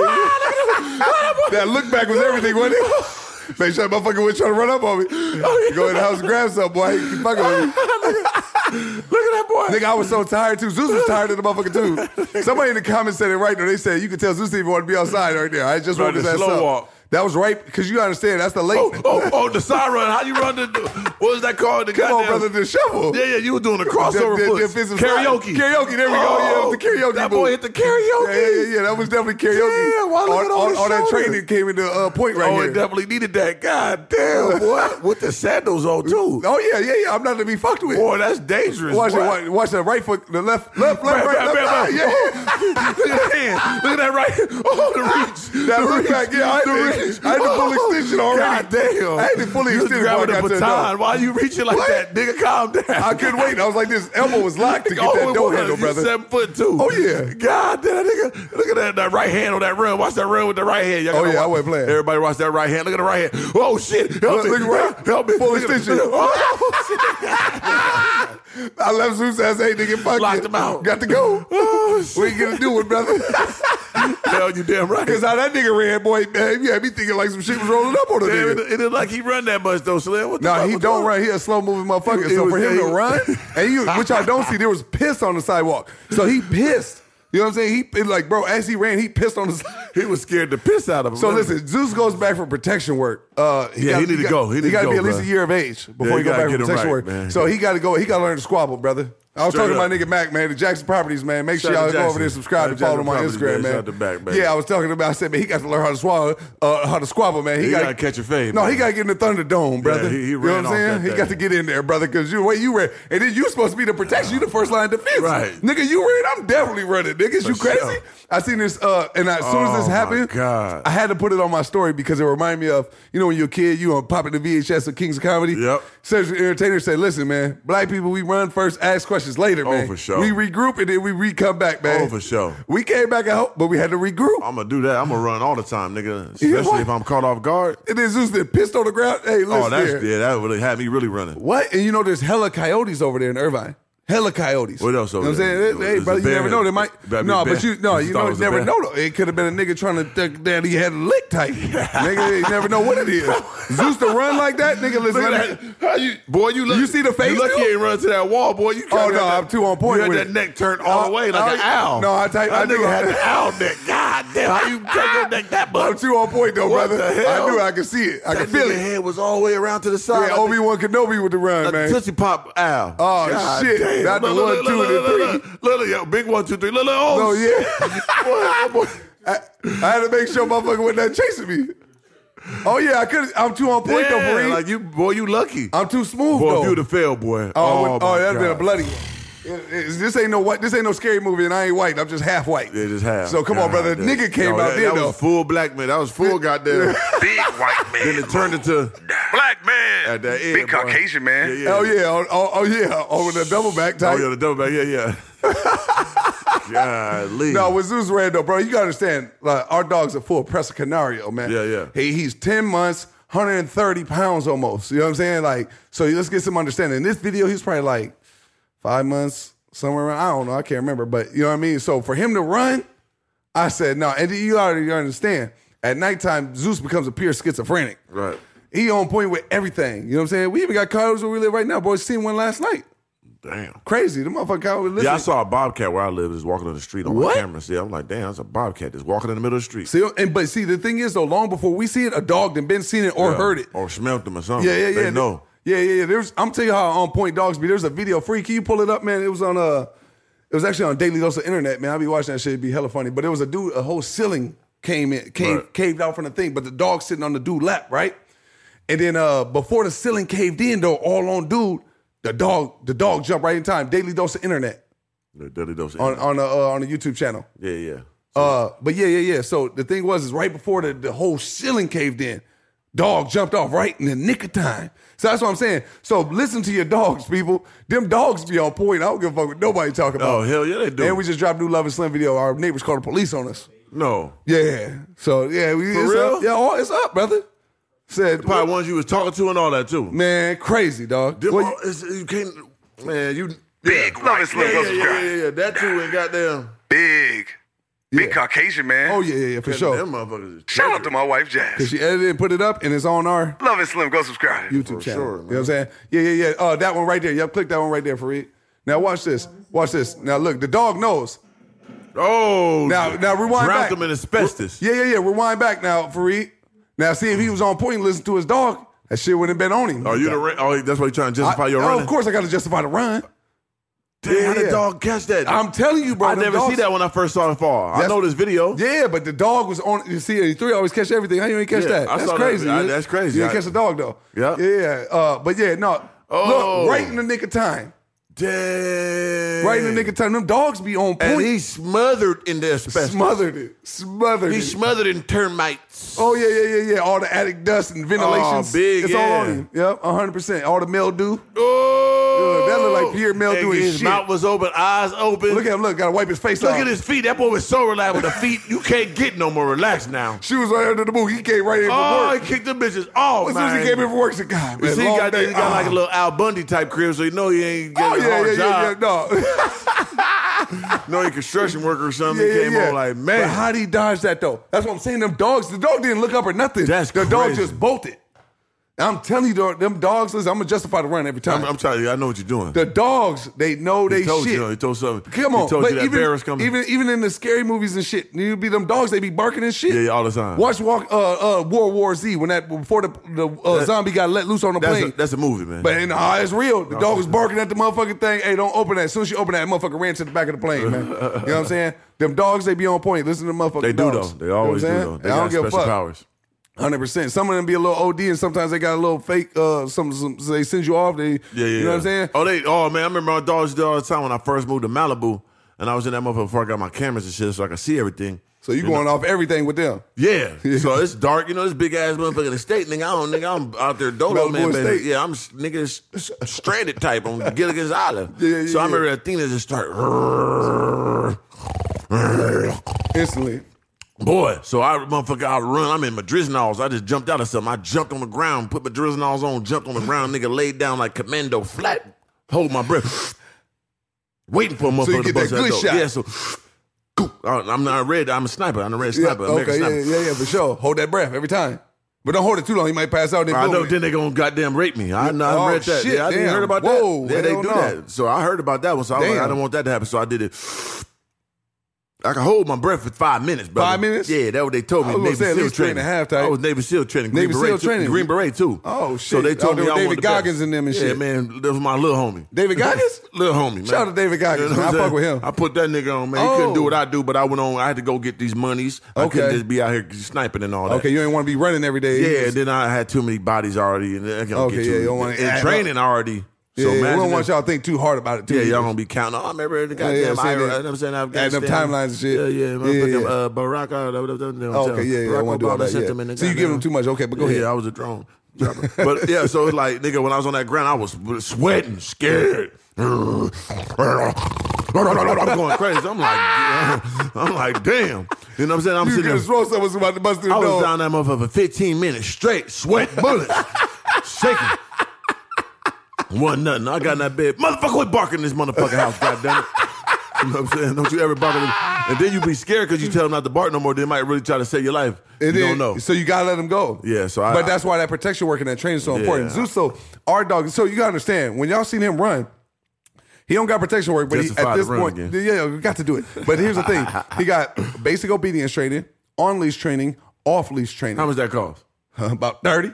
A: yeah. That look back was everything, wasn't it? Make sure that motherfucker was trying to run up on me. Go in the house and grab something, boy. He keep fucking with me.
B: Look at that boy.
A: Nigga, I was so tired too. Zeus was tired of the motherfucker too. Somebody in the comments said it right though. They said you could tell Zeus didn't even want to be outside right there. I just
B: Right,
A: wanted his
B: the
A: ass
B: slow
A: up.
B: walk.
A: That was right because you understand that's the late.
B: Oh, oh, oh, the side run. How you run the, what was that called? The
A: Come on,
B: goddamn-
A: brother, the shovel.
B: Yeah, yeah, you were doing the crossover
A: The- the-
B: foot.
A: the offensive
B: Karaoke.
A: side. Karaoke, there we go. Yeah, it was the karaoke
B: That
A: move.
B: boy hit the karaoke.
A: Yeah, yeah, yeah. That was definitely karaoke.
B: Yeah, why look
A: all,
B: at all
A: all,
B: the
A: all that
B: shoulders?
A: training came into uh, point right
B: Oh,
A: here.
B: it definitely needed that. God damn, boy. With the sandals on, too.
A: Oh yeah, yeah, yeah. I'm not to be fucked with.
B: Boy, that's dangerous.
A: Watch it.
B: boy.
A: Watch, watch that right foot, the left, left, left,
B: Bam,
A: right,
B: bam,
A: left.
B: bam,
A: Ah,
B: bam.
A: yeah.
B: Look at that hand. Look at that right. Oh, the reach.
A: That
B: the
A: look
B: reach.
A: back, yeah, I had
B: the
A: to-
B: reach.
A: I had the full extension already.
B: God damn.
A: I had the fully
B: You was
A: extended before I
B: grabbing
A: got
B: the
A: to the
B: baton.
A: door.
B: Why you reaching like
A: What?
B: that? Nigga, calm down.
A: I couldn't wait. I was like, this elbow was locked to get
B: Oh,
A: that
B: it
A: door
B: was.
A: handle,
B: You
A: brother.
B: Seven foot two.
A: Oh, yeah.
B: God damn, nigga. Look at that, that right hand on that run. Watch that run with the right hand. Y'all
A: Oh,
B: gotta
A: yeah, I
B: watch-
A: wasn't playing.
B: Everybody watch that right hand. Look at the right hand. Oh shit. Help
A: Look-
B: me.
A: look right.
B: Help me.
A: Full
B: Look at the-
A: extension.
B: Oh,
A: I left Zeus ass, hey, nigga, fuck
B: Locked
A: you.
B: him out.
A: Got to go.
B: Oh,
A: We ain't gonna do it, brother.
B: hell, you damn right.
A: Because how that nigga ran, boy, man, you had me thinking like some shit was rolling up on the
B: Damn, it,
A: nigga.
B: it is like he run that much though, Slim. What the
A: No,
B: fuck
A: he
B: was
A: don't
B: wrong?
A: run. He a slow moving motherfucker.
B: He- he
A: So
B: was-
A: for him
B: he-
A: to run, and you, which I don't see, there was piss on the sidewalk. So he pissed. You know what I'm saying? He like, bro, as he ran, he pissed on the side.
B: He was scared to piss out of him.
A: So listen, Zeus goes back for protection work. Uh,
B: Yeah, he need to
A: got-
B: go. He need
A: got
B: to
A: to be
B: go,
A: at least
B: bro.
A: a year of age before
B: Yeah,
A: he
B: you
A: go
B: gotta
A: back for
B: get him
A: protection
B: right,
A: work.
B: man.
A: So he got to go. He got to learn to squabble, brother. I was
B: Straight
A: talking to my
B: up.
A: nigga Mac, man, the Jackson Properties, man. Make sure
B: Shout out
A: y'all
B: to
A: go over there,
B: Jackson.
A: subscribe,
B: Shout
A: and
B: out
A: follow
B: to
A: him on
B: Jackson
A: Instagram,
B: Properties,
A: man.
B: shout out to Back, baby.
A: Yeah, I was talking about. I said, man, he got to learn how to swallow, uh, how to squabble, man.
B: He
A: gotta-
B: gotta catch a fade,
A: No,
B: man.
A: he got to get in the Thunderdome, brother.
B: he- he
A: you know
B: ran
A: what I'm
B: off
A: saying?
B: that
A: He
B: day.
A: got to get in there, brother, because you the way you ran, and then you supposed to be the protection. You the first line defense,
B: Right.
A: Nigga, you ran. I'm definitely running. Niggas, you
B: For
A: crazy?
B: sure.
A: I seen this, uh, and as soon as
B: Oh,
A: this
B: my
A: happened,
B: God.
A: I had to put it on my story because it reminded me of, you know, when you're a kid, you on popping the V H S of Kings of Comedy.
B: Yep.
A: Cedric the Entertainer said, listen, man, black people, we run first, ask questions later,
B: Oh,
A: man.
B: for sure.
A: We regroup and then we re-come back, man.
B: Oh, for sure.
A: We came back out, but we had to regroup.
B: I'm gonna do that. I'm gonna run all the time, nigga.
A: Yeah,
B: Especially
A: what?
B: if I'm caught off guard.
A: And then Zeus then pissed on the ground. Hey, listen
B: Oh, that's
A: here.
B: yeah. That would have had me really running.
A: What? And you know, there's hella coyotes over there in Irvine. Hella coyotes.
B: What else over
A: you know what I'm
B: there?
A: saying? Hey,
B: Is
A: brother,
B: it
A: you
B: bear?
A: never know. They might.
B: Better be
A: No,
B: a bear.
A: but you no,
B: You
A: you
B: thought
A: know,
B: it was
A: you
B: a
A: never
B: bear?
A: know. Though. It could have been a nigga trying to think that he had a lick tight. Nigga, you never know what it is. Zeus to run like that, nigga. Listen,
B: Look
A: let
B: at
A: me-
B: that. How you, boy, you look.
A: You see the face,
B: You lucky
A: too?
B: you ain't run to that wall, boy. You
A: Oh,
B: kinda
A: no,
B: got that-
A: I'm too on point
B: You had
A: with
B: that
A: it.
B: neck turned all the way like
A: Oh,
B: an owl.
A: no, I tell you- I
B: that
A: knew
B: nigga
A: I-
B: had the owl neck. God damn, how you take your neck that much?
A: I'm too on point though,
B: What
A: brother.
B: the hell?
A: I knew I could see it. I
B: That
A: could feel
B: nigga
A: it.
B: head was all the way around to the side.
A: Yeah,
B: like
A: Obi Wan Kenobi with the run,
B: a,
A: man.
B: a Tootsie Pop owl.
A: Oh,
B: God
A: shit.
B: damn.
A: Not the
B: Look,
A: one,
B: look,
A: two,
B: look,
A: and the
B: look,
A: three.
B: Look, look, look, yo, big one, two, three. Look, look, oh,
A: No,
B: shit.
A: yeah.
B: Boy, boy.
A: I, I had to make sure motherfucker wasn't that chasing me. Oh yeah, I could. I'm too on point though,
B: Yeah,
A: Fareed.
B: like you, boy, you lucky.
A: I'm too smooth
B: Boy,
A: though.
B: if you would have failed, boy.
A: Oh, I would-
B: my
A: oh, that'd
B: God.
A: been a bloody one. It- this ain't no white. This ain't no scary movie, and I ain't white. I'm just half white.
B: Yeah, just half.
A: So come on,
B: God,
A: brother.
B: damn.
A: Nigga came
B: No,
A: out
B: that,
A: there
B: that
A: though.
B: was full black man. That was full goddamn.
F: Big white man.
B: Then it turned into
F: black man.
B: at that end,
F: Big
B: boy.
F: Caucasian man.
B: Yeah, yeah.
A: Oh yeah. Oh, oh, oh yeah. Over the double back type.
B: Oh yeah, the double back. Yeah, yeah. Golly.
A: No, with Zeus Red though, bro, you gotta understand. Like our dogs are full of Presa Canario, man.
B: Yeah, yeah.
A: He he's ten months, one hundred thirty pounds almost. You know what I'm saying? Like, so let's get some understanding. In this video, he's probably like five months, somewhere around. I don't know. I can't remember, but you know what I mean. So for him to run, I said no. And you already understand. At nighttime, Zeus becomes a pure schizophrenic.
B: Right.
A: He on point with everything. You know what I'm saying? We even got coyotes where we live right now. Boys, seen one last night.
B: Damn.
A: Crazy. The motherfucker coyote was listening.
B: Yeah, I saw a bobcat where I live. Is walking on the street on
A: What?
B: my camera. See, I'm like, damn, that's a bobcat that's walking in the middle of the street.
A: See, and but see, the thing is though, long before we see it, a dog done been seen it or
B: Yeah.
A: heard it.
B: or smelt them or something.
A: Yeah, yeah, yeah.
B: They know.
A: Yeah, yeah, yeah. There's, I'm telling you how on point dogs be. There's a video free. Can you pull it up, man? It was on uh, it was actually on Daily Dose of Internet, man. I be watching that shit. It'd be hella funny. But it was a dude, a whole ceiling came in, came
B: Right.
A: caved out from the thing, but the dog sitting on the dude lap, right? And then uh, before the ceiling caved in, though, all on dude, the dog, the dog jumped right in time. Daily Dose of Internet
B: The Daily Dose.
A: on on the uh, on the YouTube channel.
B: yeah, yeah.
A: Uh, but yeah, yeah, yeah. So the thing was, is right before the, the whole ceiling caved in, dog jumped off right in the nick of time. So that's what I'm saying. So listen to your dogs, people. Them dogs be on point. I don't give a fuck what nobody talking about.
B: Oh hell yeah, they do.
A: And we just dropped new Love and Slim video. Our neighbors called the police on us.
B: no.
A: Yeah. So yeah, we, it's
B: real?
A: up. Yeah, oh, it's up, brother. Said,
B: Probably ones you was talking to and all that too.
A: man, crazy dog.
B: Them
A: Well,
B: all- it's- you can't, man. You
F: Big
B: yeah.
F: Love and Slim.
B: Yeah,
F: Go
B: yeah, yeah,
F: subscribe.
B: yeah, yeah. That too and goddamn.
F: Big. Big
A: Yeah.
F: Caucasian man.
A: oh yeah, yeah, yeah, for sure.
B: Them motherfuckers. is
F: Shout out to
B: treacherous.
F: my wife, Jazz.
A: Cause she edited and put it up, and it's on our
F: Love and Slim. Go subscribe.
A: YouTube
B: For
A: channel.
B: sure,
A: You know what I'm saying? Yeah, yeah, yeah. Uh, that one right there. Yep, click that one right there, Fareed. Now watch this. Watch this. Now look, the dog knows.
B: Oh,
A: Now, now rewind
B: drowned
A: back.
B: them in asbestos.
A: Yeah, yeah, yeah. Rewind back now, Fareed. Now see if he was on point and listened to his dog. That shit wouldn't have been on him.
B: Oh, you the ra- oh, that's why you trying to justify
A: I-
B: your
A: oh,
B: running.
A: Of course, I got to justify the run.
B: Damn, how
A: Yeah.
B: the dog catch that?
A: I'm telling you, bro.
B: I
A: them
B: never
A: dogs-
B: see that when I first saw it fall. I
A: That's-
B: know this video.
A: Yeah, but the dog was on. You see, the three always catch everything. How you ain't catch
B: Yeah,
A: that?
B: I
A: That's
B: saw that.
A: crazy.
B: I-
A: You-
B: that's crazy.
A: You ain't
B: I-
A: catch the dog though.
B: Yeah.
A: yeah. Uh, but yeah, no.
B: Oh.
A: Look, right in the nick of time.
B: Damn.
A: Right in the nick of time. Them dogs be on point.
B: And he smothered in the asbestos.
A: smothered it. Smothered
B: He
A: it.
B: smothered in termites.
A: Oh yeah, yeah, yeah, yeah. All the attic dust and ventilations.
B: Oh, big,
A: It's all
B: yeah.
A: on him. Yep, one hundred percent. All the mildew.
B: Oh,
A: that look like pure mildew
B: Nigga,
A: and
B: his
A: shit.
B: mouth was open, eyes open.
A: Look at him. Look, gotta wipe his face
B: Look
A: off.
B: at his feet. That boy was so relaxed with the feet. You can't get no more relaxed now.
A: Shoes right under the boot. He came right in for
B: Oh,
A: work.
B: he kicked them bitches off,
A: As soon as
B: man.
A: he came in for work, he said, God, man,
B: See, he
A: long
B: got,
A: day.
B: he got like a
A: Ah.
B: little Al Bundy type crib, so you know he ain't
A: Oh,
B: getting
A: yeah,
B: a hard
A: yeah, yeah, yeah,
B: job.
A: no.
B: No, he construction worker or something.
A: Yeah,
B: he
A: yeah,
B: came
A: yeah.
B: on like,
A: But
B: man.
A: how did he dodge that, though? That's what I'm saying. Them dogs, the dog didn't look up or nothing.
B: That's
A: The dog
B: crazy.
A: just bolted. I'm telling you, dog, them dogs, listen, I'm going to justify the run every time.
B: I'm, I'm telling you, I know what you're doing.
A: the dogs, they know they
B: he told
A: shit.
B: you, he told something.
A: Come on,
B: he told
A: but
B: you that
A: even,
B: bear was coming.
A: even even in the scary movies and shit, you be them dogs, they be barking and shit.
B: Yeah, yeah, all the time.
A: Watch Walk uh, uh, World War Z when that before the the uh,
B: That-
A: zombie got let loose on the
B: that's,
A: plane.
B: a, that's a movie, man.
A: But nah, it's real. The dog was barking at the motherfucking thing. Hey, don't open that. As soon as you open that, motherfucker ran to the back of the plane, man. You know what I'm saying? Them dogs, they be on point. Listen to the motherfucking
B: they do,
A: dogs.
B: though. They always
A: you know
B: do,
A: what I'm
B: though.
A: saying?
B: They
A: I don't
B: got
A: give a
B: special
A: fuck.
B: powers.
A: one hundred percent. Some of them be a little O D, and sometimes they got a little fake. Uh, some, some they send you off. They,
B: Yeah, yeah.
A: you know what I'm saying?
B: Oh, they. Oh man, I remember my dogs did all the time when I first moved to Malibu, and I was in that motherfucker before I got my cameras and shit, so I could see everything.
A: So you going off everything with them?
B: Yeah. So it's dark, you know, this big ass motherfucking estate, nigga. I don't, nigga, I'm out there dolo,
A: Malibu
B: man. Baby.
A: Estate.
B: Yeah, I'm s- nigga s- s- stranded type on Gilligan's Island.
A: Yeah, yeah,
B: so I
A: yeah.
B: remember Athena just start.
A: Instantly.
B: Boy, so I motherfucker I run. I'm in my Driznals. I just jumped out of something. I jumped on the ground, put my Driznals on, jumped on the ground, nigga laid down like commando, flat, hold my breath, waiting for a motherfucker
A: So you
B: to
A: get
B: bust
A: that
B: that
A: good
B: door.
A: shot.
B: Yeah, so I'm not a red. I'm a sniper. I'm a red
A: Yeah,
B: sniper. American
A: okay, yeah,
B: sniper.
A: yeah, yeah, for sure. Hold that breath every time. But don't hold it too long. You might pass out. Then
B: I
A: boom
B: know.
A: it.
B: Then they gonna goddamn rape me. I, I
A: Oh,
B: read that.
A: shit,
B: yeah, I didn't
A: damn.
B: heard about
A: Whoa,
B: that. Yeah, they
A: hell
B: do
A: no.
B: that. So I heard about that one. So I was like,
A: Damn.
B: I don't want that to happen. So I did it. I can hold my breath for five minutes, brother.
A: Five minutes?
B: Yeah, that's what they told me.
A: I was gonna
B: Navy
A: say at
B: SEAL
A: least three
B: training.
A: and a half type.
B: I was Navy SEAL training. Green
A: Navy
B: Beret
A: SEAL
B: too.
A: training.
B: Green Beret too.
A: Oh,
B: So
A: shit.
B: they told
A: Oh,
B: me
A: they were
B: I
A: David
B: wanted the best.
A: Goggins and them and
B: Yeah,
A: shit.
B: man, that was my little homie.
A: David Goggins?
B: Little homie, man.
A: Shout out to David Goggins,
B: You know
A: man.
B: what
A: I
B: I'm
A: fuck with
B: saying?
A: him.
B: I put that nigga on, man. He
A: Oh.
B: couldn't do what I do, but I went on. I had to go get these monies. I couldn't
A: Okay.
B: just be out here sniping and all that.
A: Okay, you ain't want to be running every day.
B: Yeah, then I had too many bodies already, and I can
A: Okay,
B: get
A: yeah,
B: you.
A: you don't wanna
B: in
A: add
B: training already.
A: Yeah, we
B: imagine
A: don't want
B: if-
A: y'all to think too hard about it, too.
B: Yeah, y'all
A: either.
B: gonna be counting. Oh, I remember the
A: Yeah, yeah,
B: goddamn
A: see
B: Ira,
A: that-
B: you know what I'm saying?
A: Adding up
B: Afghanistan.
A: timelines and shit.
B: Yeah, yeah,
A: Yeah,
B: motherfucking
A: yeah.
B: uh, Barack. Uh, da- da- da- da-
A: Oh, okay, yeah, yeah, I
B: Barack
A: want to do all
B: Obama
A: that.
B: sent
A: Yeah.
B: them in the
A: So you give them
B: goddamn-
A: too much. Okay, but go
B: yeah,
A: ahead.
B: Yeah, I was a drone. dropper. But yeah, so it's like, nigga, when I was on that ground, I was sweating, scared. I'm going crazy. I'm like, I'm like, damn. You know what I'm saying? I'm
A: You
B: sitting
A: could
B: there.
A: throw someone was about to bust through the
B: I was
A: door.
B: down that motherfucker for fifteen minutes straight, sweat bullets, shaking. Wasn't nothing. I got in that bed. Motherfucker, quit barking in this motherfucking house, goddammit. You know what I'm saying? Don't you ever bark at them. And then you be scared because you tell them not to bark no more. They might really try to save your life.
A: And
B: you
A: then-
B: don't know.
A: So you gotta let them go.
B: Yeah, so I-
A: But that's why that protection work and that training is so
B: Yeah.
A: important. Zeus, so our dog. So you gotta understand when y'all seen him run. He don't got protection work, but he,
B: Justify
A: at
B: the
A: this
B: run
A: point,
B: again.
A: yeah, we got to do it. But here's the thing: he got basic obedience training, on leash training, off leash training.
B: How much that cost?
A: About thirty.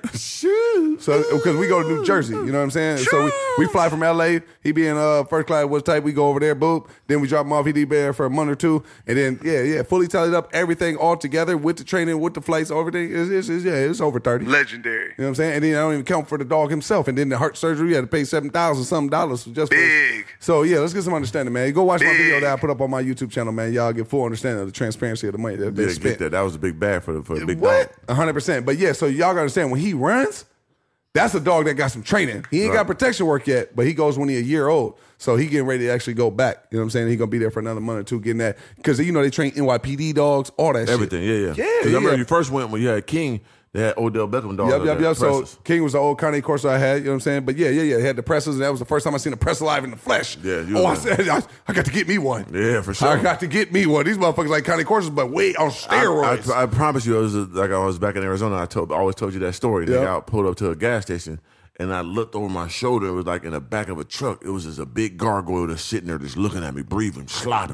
A: So because we go to New Jersey, you know what I'm saying? So we, we fly from L A. He be in uh, first class, what type? We go over there, boop. Then we drop him off. He be there for a month or two, and then yeah, yeah, fully tallied up everything all together with the training, with the flights, everything. It's, it's, it's, yeah, it's over thirty.
F: Legendary.
A: You know what I'm saying? And then I don't even count for the dog himself. And then the heart surgery, you had to pay seven thousand something dollars just for
F: Big.
A: So yeah, let's get some understanding, man. Go watch my
F: Big.
A: video that I put up on my YouTube channel, man. Y'all get full understanding of the transparency of the money that they
B: Yeah,
A: spent.
B: get that. That was a big bag for the, for the big
A: What?
B: dog.
A: A hundred percent. But yeah, so y'all gotta understand when he runs, that's a dog that got some training. He ain't got
B: Right.
A: protection work yet, but he goes when he a year old. So he getting ready to actually go back. You know what I'm saying? He gonna be there for another month or two getting that. Because you know they train N Y P D dogs, all that
B: Everything,
A: shit.
B: yeah, yeah.
A: Yeah,
B: 'Cause I remember
A: yeah.
B: you first went when you had King, they had Odell Beckham dogs.
A: Yep,
B: out
A: yep,
B: there,
A: yep. So
B: presses.
A: King was the old Connie Corso I had, you know what I'm saying? But yeah, yeah, yeah. He had the presses, and that was the first time I seen a press alive in the flesh.
B: Yeah, you
A: Oh, I
B: was-
A: said, I, I got to get me one.
B: Yeah, for sure.
A: I got to get me one. These motherfuckers like Connie Corsos, but wait, on
B: I,
A: steroids.
B: I, I promise you, it was uh, like I was back in Arizona. I told, I always told you that story.
A: Yep.
B: Nigga, I pulled up to a gas station and I looked over my shoulder. It was like in the back of a truck. It was just a big gargoyle that's sitting there, just looking at me, breathing, slobbing.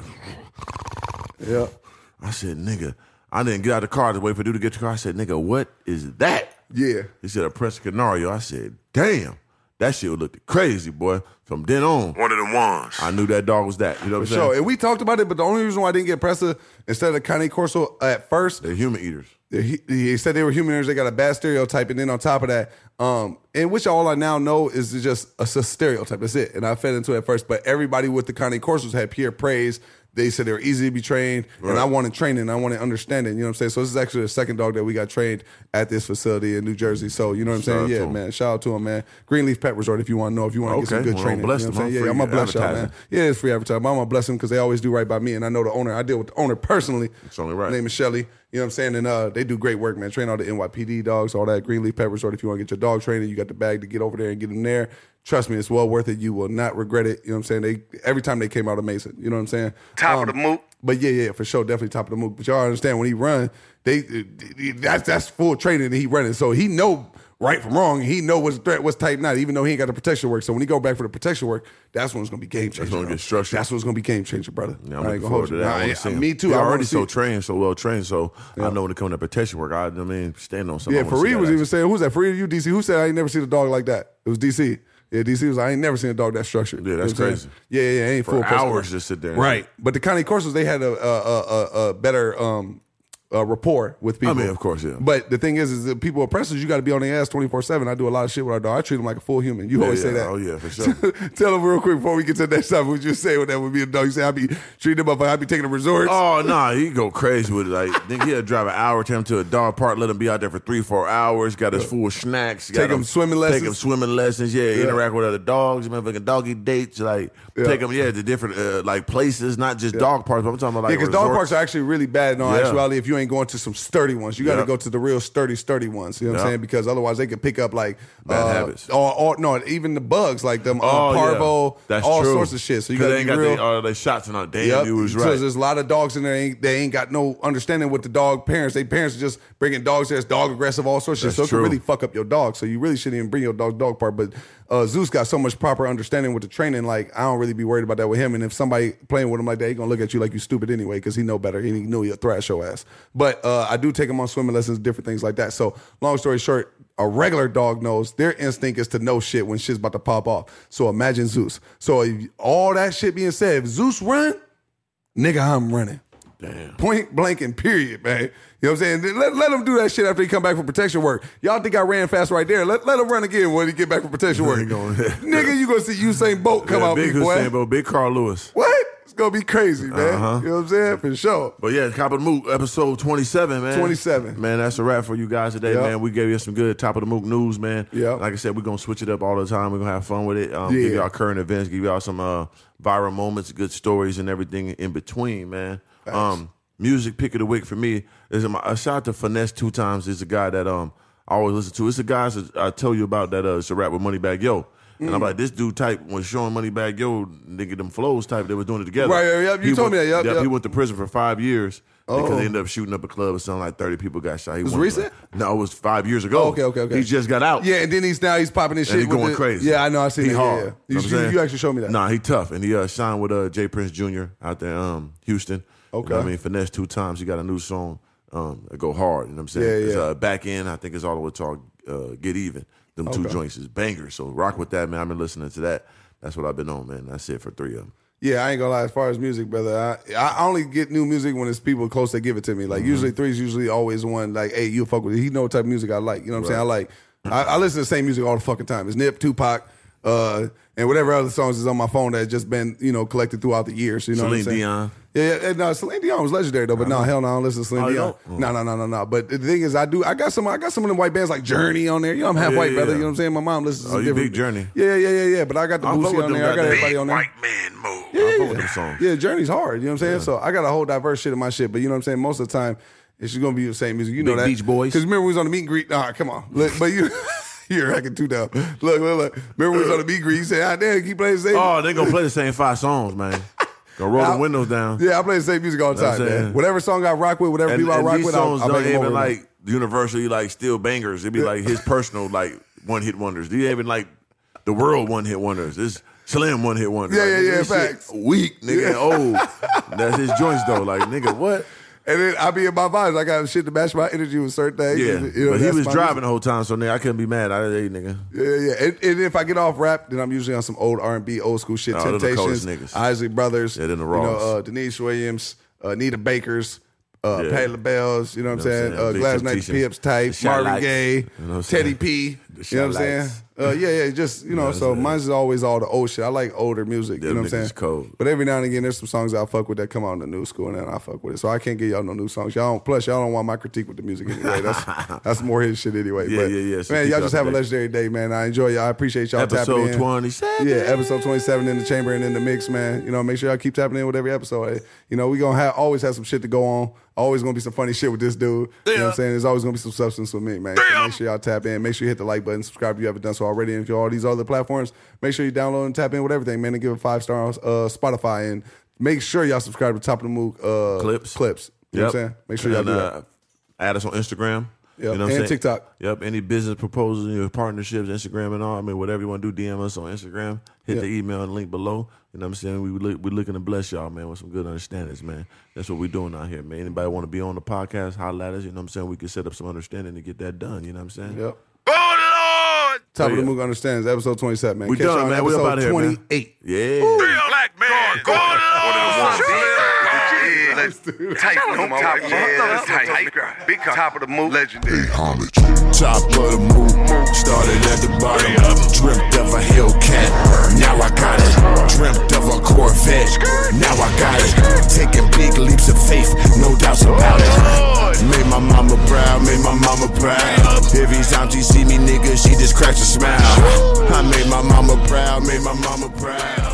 A: yeah.
B: I said, "Nigga," I didn't get out of the car to wait for dude to get to the car. I said, "Nigga, what is that?"
A: Yeah.
B: He said, "A Press Canario." I said, "Damn, that shit looked crazy, boy." From then on,
F: One of the ones.
B: I knew that dog was that. You know what
A: For
B: I'm saying?
A: sure. And we talked about it, but the only reason why I didn't get Pressa instead of Connie Corso at first,
B: They're human eaters.
A: he, he said they were human eaters. They got a bad stereotype. And then on top of that, um, and which all I now know is just a, a stereotype. That's it. And I fed into it at first. But everybody with the Connie Corsos had peer praise. They said they were easy to be trained. And
B: Right.
A: I wanted training. I wanted understanding. You know what I'm saying? So this is actually the second dog that we got trained at this facility in New Jersey. So you know what I'm
B: Shout
A: saying?
B: out to
A: Yeah,
B: him.
A: man. Shout out to him, man. Greenleaf Pet Resort if you want to know, if you want to get some
B: Okay.
A: good
B: Well,
A: training.
B: bless
A: you know
B: them.
A: what I'm saying?
B: I'm
A: Yeah,
B: free
A: I'm going to bless y'all, man.
B: advertising.
A: Yeah, it's free advertising. I'm going to bless them because they always do right by me. And I know the owner. I deal with the owner personally.
B: It's only right.
A: Her name is Shelly. You know what I'm saying? And uh, they do great work, man. Train all the N Y P D dogs, all that. Greenleaf Pet Resort. If you want to get your dog training, you got the bag to get over there and get them there. Trust me, it's well worth it. You will not regret it. You know what I'm saying? They every time they came out amazing. You know what I'm saying?
F: Top
A: Um,
F: of the moot.
A: But yeah, yeah, for sure, definitely top of the move. But y'all understand when he run, they that's that's full training and he running. So he know right from wrong. He know what's threat, what's type not, even though he ain't got the protection work. So when he go back for the protection work, that's when it's gonna be game changer.
B: That's when it
A: bro.
B: gets structured.
A: That's when it's gonna be game changer, brother.
B: Yeah, I'm
A: I ain't
B: looking
A: gonna
B: forward
A: hold
B: to
A: you.
B: that. I
A: Nah,
B: wanna
A: yeah,
B: see him.
A: me too.
B: He
A: I
B: already
A: already
B: so
A: so
B: trained, so well trained. So I know when it comes to protection work, I, I mean, stand on something.
A: Yeah,
B: I wanna see
A: Fareed
B: that
A: was even
B: action.
A: saying, who's that? Fareed or you, D C? Who said I ain't never seen a dog like that? It was D C. Yeah, D C was like, I ain't never seen a dog that structured.
B: Yeah,
A: You know
B: that's
A: what I'm saying?
B: crazy.
A: Yeah, yeah, yeah, ain't
B: For
A: full press
B: hours
A: work.
B: just sit there and-
A: Right. But the Connie Corsos, they had a, a, a, a, a better um, uh, rapport with people.
B: I mean, of course, yeah.
A: But the thing is, is that people oppressors, you got to be on their ass twenty-four seven. I do a lot of shit with our dog. I treat them like a full human. You
B: Yeah,
A: always
B: yeah.
A: say that.
B: Oh, yeah, for sure.
A: Tell them real quick before we get to the next time what you say when that would be a dog. You say, I be treating them up, I be taking them resorts.
B: Oh nah, he go crazy with it. Like, think he'll drive an hour, take him to a dog park, let him be out there for three, four hours. Got his full snacks. got
A: Take him swimming lessons.
B: Take him swimming lessons. Yeah, interact with other dogs. Motherfucking doggy dates. Like,
A: Yeah.
B: take him yeah to different uh, like places, not just dog parks. But I'm talking about like
A: Yeah, because dog
B: resorts.
A: parks are actually really bad in all
B: Yeah.
A: actuality if you ain't going to some sturdy ones. You got to
B: Yep.
A: go to the real sturdy, sturdy ones. You know what I'm
B: Yep.
A: saying? Because otherwise they could pick up like
B: Bad
A: uh,
B: habits.
A: Or, or no, even the bugs like them uh,
B: Oh,
A: parvo,
B: yeah. That's
A: all
B: true.
A: sorts of shit. So you
B: 'Cause
A: got
B: they
A: to
B: ain't
A: be
B: got
A: real.
B: the, uh, they shots and all. Damn,
A: Yep.
B: you was
A: Because
B: right.
A: there's a lot of dogs in there. Ain't, they ain't got no understanding with the dog parents. They parents are just bringing dogs there. It's dog aggressive, all sorts of shit.
B: That's
A: So it
B: true.
A: can really fuck up your dog. So you really shouldn't even bring your dog's dog park. But uh, Zeus got so much proper understanding with the training. Like I don't really be worried about that with him. And if somebody playing with him like that, he gonna look at you like you stupid anyway because he know better. He knew he'll thrash your ass. But uh, I do take him on swimming lessons, different things like that. So long story short, a regular dog knows their instinct is to know shit when shit's about to pop off. So imagine Zeus. So if all that shit being said, if Zeus run, nigga, I'm running.
B: Damn.
A: Point blank and period, man. You know what I'm saying? Let, let him do that shit after he come back from protection work. Y'all think I ran fast right there. Let, let him run again when he get back from protection work. Nigga, you gonna see Usain Bolt come
B: yeah,
A: out,
B: big
A: big boy.
B: Usain Bolt, big Carl Lewis.
A: What? It's gonna be crazy, man.
B: Uh-huh.
A: You know what I'm saying? For sure.
B: But yeah, Top of the Mook, episode twenty-seven, man.
A: twenty-seven.
B: Man, that's a wrap for you guys today,
A: Yep.
B: man. We gave you some good Top of the Mook news, man.
A: Yep.
B: Like I said, we're going to switch it up all the time. We're going to have fun with it. Um,
A: Yeah.
B: Give y'all current events, give y'all some uh, viral moments, good stories, and everything in between, man. Um, music pick of the week for me is a, a shout out to Finesse Two Times. Is a guy that um I always listen to. It's the guys that I tell you about that uh, it's a rap with Moneybagg Yo. And I'm like, this dude type was showing Moneybagg Yo, nigga, them flows type. They were doing it together.
A: Right, yeah, yep, you
B: He
A: told
B: went,
A: me that, yep, yep.
B: He went to prison for five years because
A: Oh.
B: they ended up shooting up a club or something like thirty people got shot. He
A: Was
B: won-
A: recent?
B: No, it was five years ago.
A: Oh, okay, okay, okay.
B: He just got out.
A: Yeah, and then he's now he's popping his
B: And
A: shit.
B: he
A: with
B: going
A: the-
B: crazy.
A: Yeah, I know. I see
B: He
A: that.
B: hard.
A: Yeah, yeah.
B: Know
A: You,
B: what I'm
A: you,
B: saying?
A: you actually showed me that.
B: Nah, he tough. And he uh, signed with uh, Jay Prince Junior out there, um, Houston.
A: Okay.
B: You know what I mean? Finesse Two Times. He got a new song, um, that go hard. You know what I'm saying?
A: Yeah,
B: It's,
A: yeah.
B: uh, back end, I think it's all the way to uh, Get Even. Them two
A: Okay.
B: joints is bangers. So rock with that, man. I've been listening to that. That's what I've been on, man. That's it for three of them.
A: Yeah, I ain't gonna lie. As far as music, brother, I, I only get new music when it's people close that give it to me. Like
B: Mm-hmm.
A: usually three's usually always one. Like, hey, you fuck with it. He know what type of music I like. You know what I'm saying? I like. I, I listen to the same music all the fucking time. It's Nip, Tupac, uh, and whatever other songs is on my phone that just been you know collected throughout the years. You know what I'm
B: Celine
A: saying?
B: Dion.
A: Yeah, yeah, no, Celine Dion was legendary though, but no, hell no, I don't listen to Celine
B: Oh, you
A: Dion.
B: don't?
A: No, no, no, no, no. But the thing is, I do. I got some. I got some of them white bands like Journey on there. You know, I'm half
B: Yeah,
A: white,
B: yeah,
A: brother.
B: yeah.
A: You know what I'm saying? My mom listens to
B: Oh,
A: some
B: you
A: different.
B: big Journey.
A: Yeah, yeah, yeah, yeah. But I got the
B: I fuck
A: Boosie
B: with
A: on
B: them
A: there. I got
B: goddamn
A: everybody
F: Big
A: on there.
F: white man move.
B: I fuck with them songs.
A: Yeah, Journey's hard. You know what I'm saying? So I got a whole diverse shit in my shit. But you know what I'm saying? Most of the time, it's just gonna be the same music. You know
B: Big
A: that.
B: Beach Boys.
A: Because remember we was on the meet and greet. Nah, come on. Look, but you. You're acting too dumb. Look, look, look. Remember we was on the meet and greet. You said, ah, damn, keep playing the same.
B: Oh, they going to play the same five songs, man. Go roll the
A: I-
B: windows down.
A: Yeah, I play the same music all the
B: Know what
A: time,
B: I'm
A: man.
B: saying?
A: Whatever song I rock with, whatever
B: And,
A: people I
B: and
A: rock
B: these
A: with, I'll,
B: songs
A: I'll
B: don't
A: make them
B: even
A: over.
B: like universally like still bangers. It'd be like his personal like one hit wonders. These even like the world one hit wonders. This Slim one hit wonder.
A: Yeah,
B: like,
A: yeah,
B: nigga,
A: yeah,
B: this shit
A: facts.
B: Weak, nigga, and old. That's his joints though. Like nigga, what?
A: And then I be in my vibes. I got shit to match my energy with certain things.
B: Yeah,
A: You know,
B: but he
A: that's
B: was
A: my
B: driving
A: music.
B: the whole time, so nigga, I couldn't be mad. I hey, nigga.
A: Yeah, yeah. And, and if I get off rap, then I'm usually on some old R and B, old school shit.
B: Oh, they're the
A: Temptations,
B: coldest niggas.
A: Isaac Brothers,
B: Yeah, they're the
A: you know,
B: Ross.
A: uh, Denise Williams, uh, Nita Bakers, uh,
B: Yeah.
A: Patti LaBelle's, you know what I'm
B: You know what I'm
A: saying?
B: saying?
A: Uh,
B: Big
A: Gladys Knight
B: Temptations.
A: Pips type,
B: The Shot
A: Marvin
B: Lights.
A: Gaye,
B: You know what I'm
A: Teddy
B: saying?
A: P.
B: The
A: You know what I'm
B: Shot
A: saying?
B: Lights.
A: Uh, yeah, yeah, just, you know,
B: what I'm
A: so
B: saying?
A: mine's always all the old shit. I like older music, you
B: Them
A: know what I'm
B: niggas
A: saying?
B: cold.
A: But every now and again, there's some songs I fuck with that come out in the new school, and then I fuck with it. So I can't give y'all no new songs. Y'all don't, plus, y'all don't want my critique with the music anyway. That's that's more his shit anyway.
B: Yeah,
A: but,
B: yeah, yeah. So
A: man,
B: keep
A: y'all
B: y'all
A: just have a
B: today.
A: legendary day, man. I enjoy y'all. I appreciate y'all tapping
B: Episode
A: in.
B: twenty-seven.
A: Yeah, episode twenty-seven in the chamber and in the mix, man. You know, make sure y'all keep tapping in with every episode. You know, we gonna have always have some shit to go on. Always gonna be some funny shit with this dude. You know what I'm saying? There's always gonna be some substance with me, man. So make sure y'all tap in. Make sure you hit the like button, subscribe if you haven't done so already. And if you're all these other platforms, make sure you download and tap in with everything, man, and give it five stars uh Spotify, and make sure y'all subscribe to Top of the Mook uh
B: Clips.
A: Clips. You know what I'm saying? Make sure y'all
B: And,
A: do
B: uh,
A: that.
B: Add us on Instagram.
A: Yep,
B: You know what I'm
A: and
B: saying?
A: TikTok.
B: Yep. Any business proposals, your partnerships, Instagram and all. I mean, whatever you want to do, D M us on Instagram. Hit
A: Yeah.
B: the email and link below. You know what I'm saying? We look, we're looking to bless y'all, man, with some good understandings, man. That's what we're doing out here, man. Anybody want to be on the podcast, holla at us. You know what I'm saying? We can set up some understanding to get that done. You know what I'm saying?
A: Yep.
F: Oh, Lord.
A: Top of
B: yeah.
A: the Mook understands episode twenty-seven, man.
B: We
A: Catch y'all
B: done,
A: on
B: man. We up
A: episode
B: out here, man.
A: twenty-eight.
B: Yeah.
F: Real black man. Go on. Type no top yeah, type. Big top of the move. Legendary.
C: Homage. Top of the move. Started at the bottom. Dreamt of a Hellcat. Now I got it. Dreamt of a Corvette. Now I got it. Taking big leaps of faith. No doubts about it. Made my mama proud. Made my mama proud. Every time she see me, nigga, she just cracks a smile. I made my mama proud. Made my mama proud.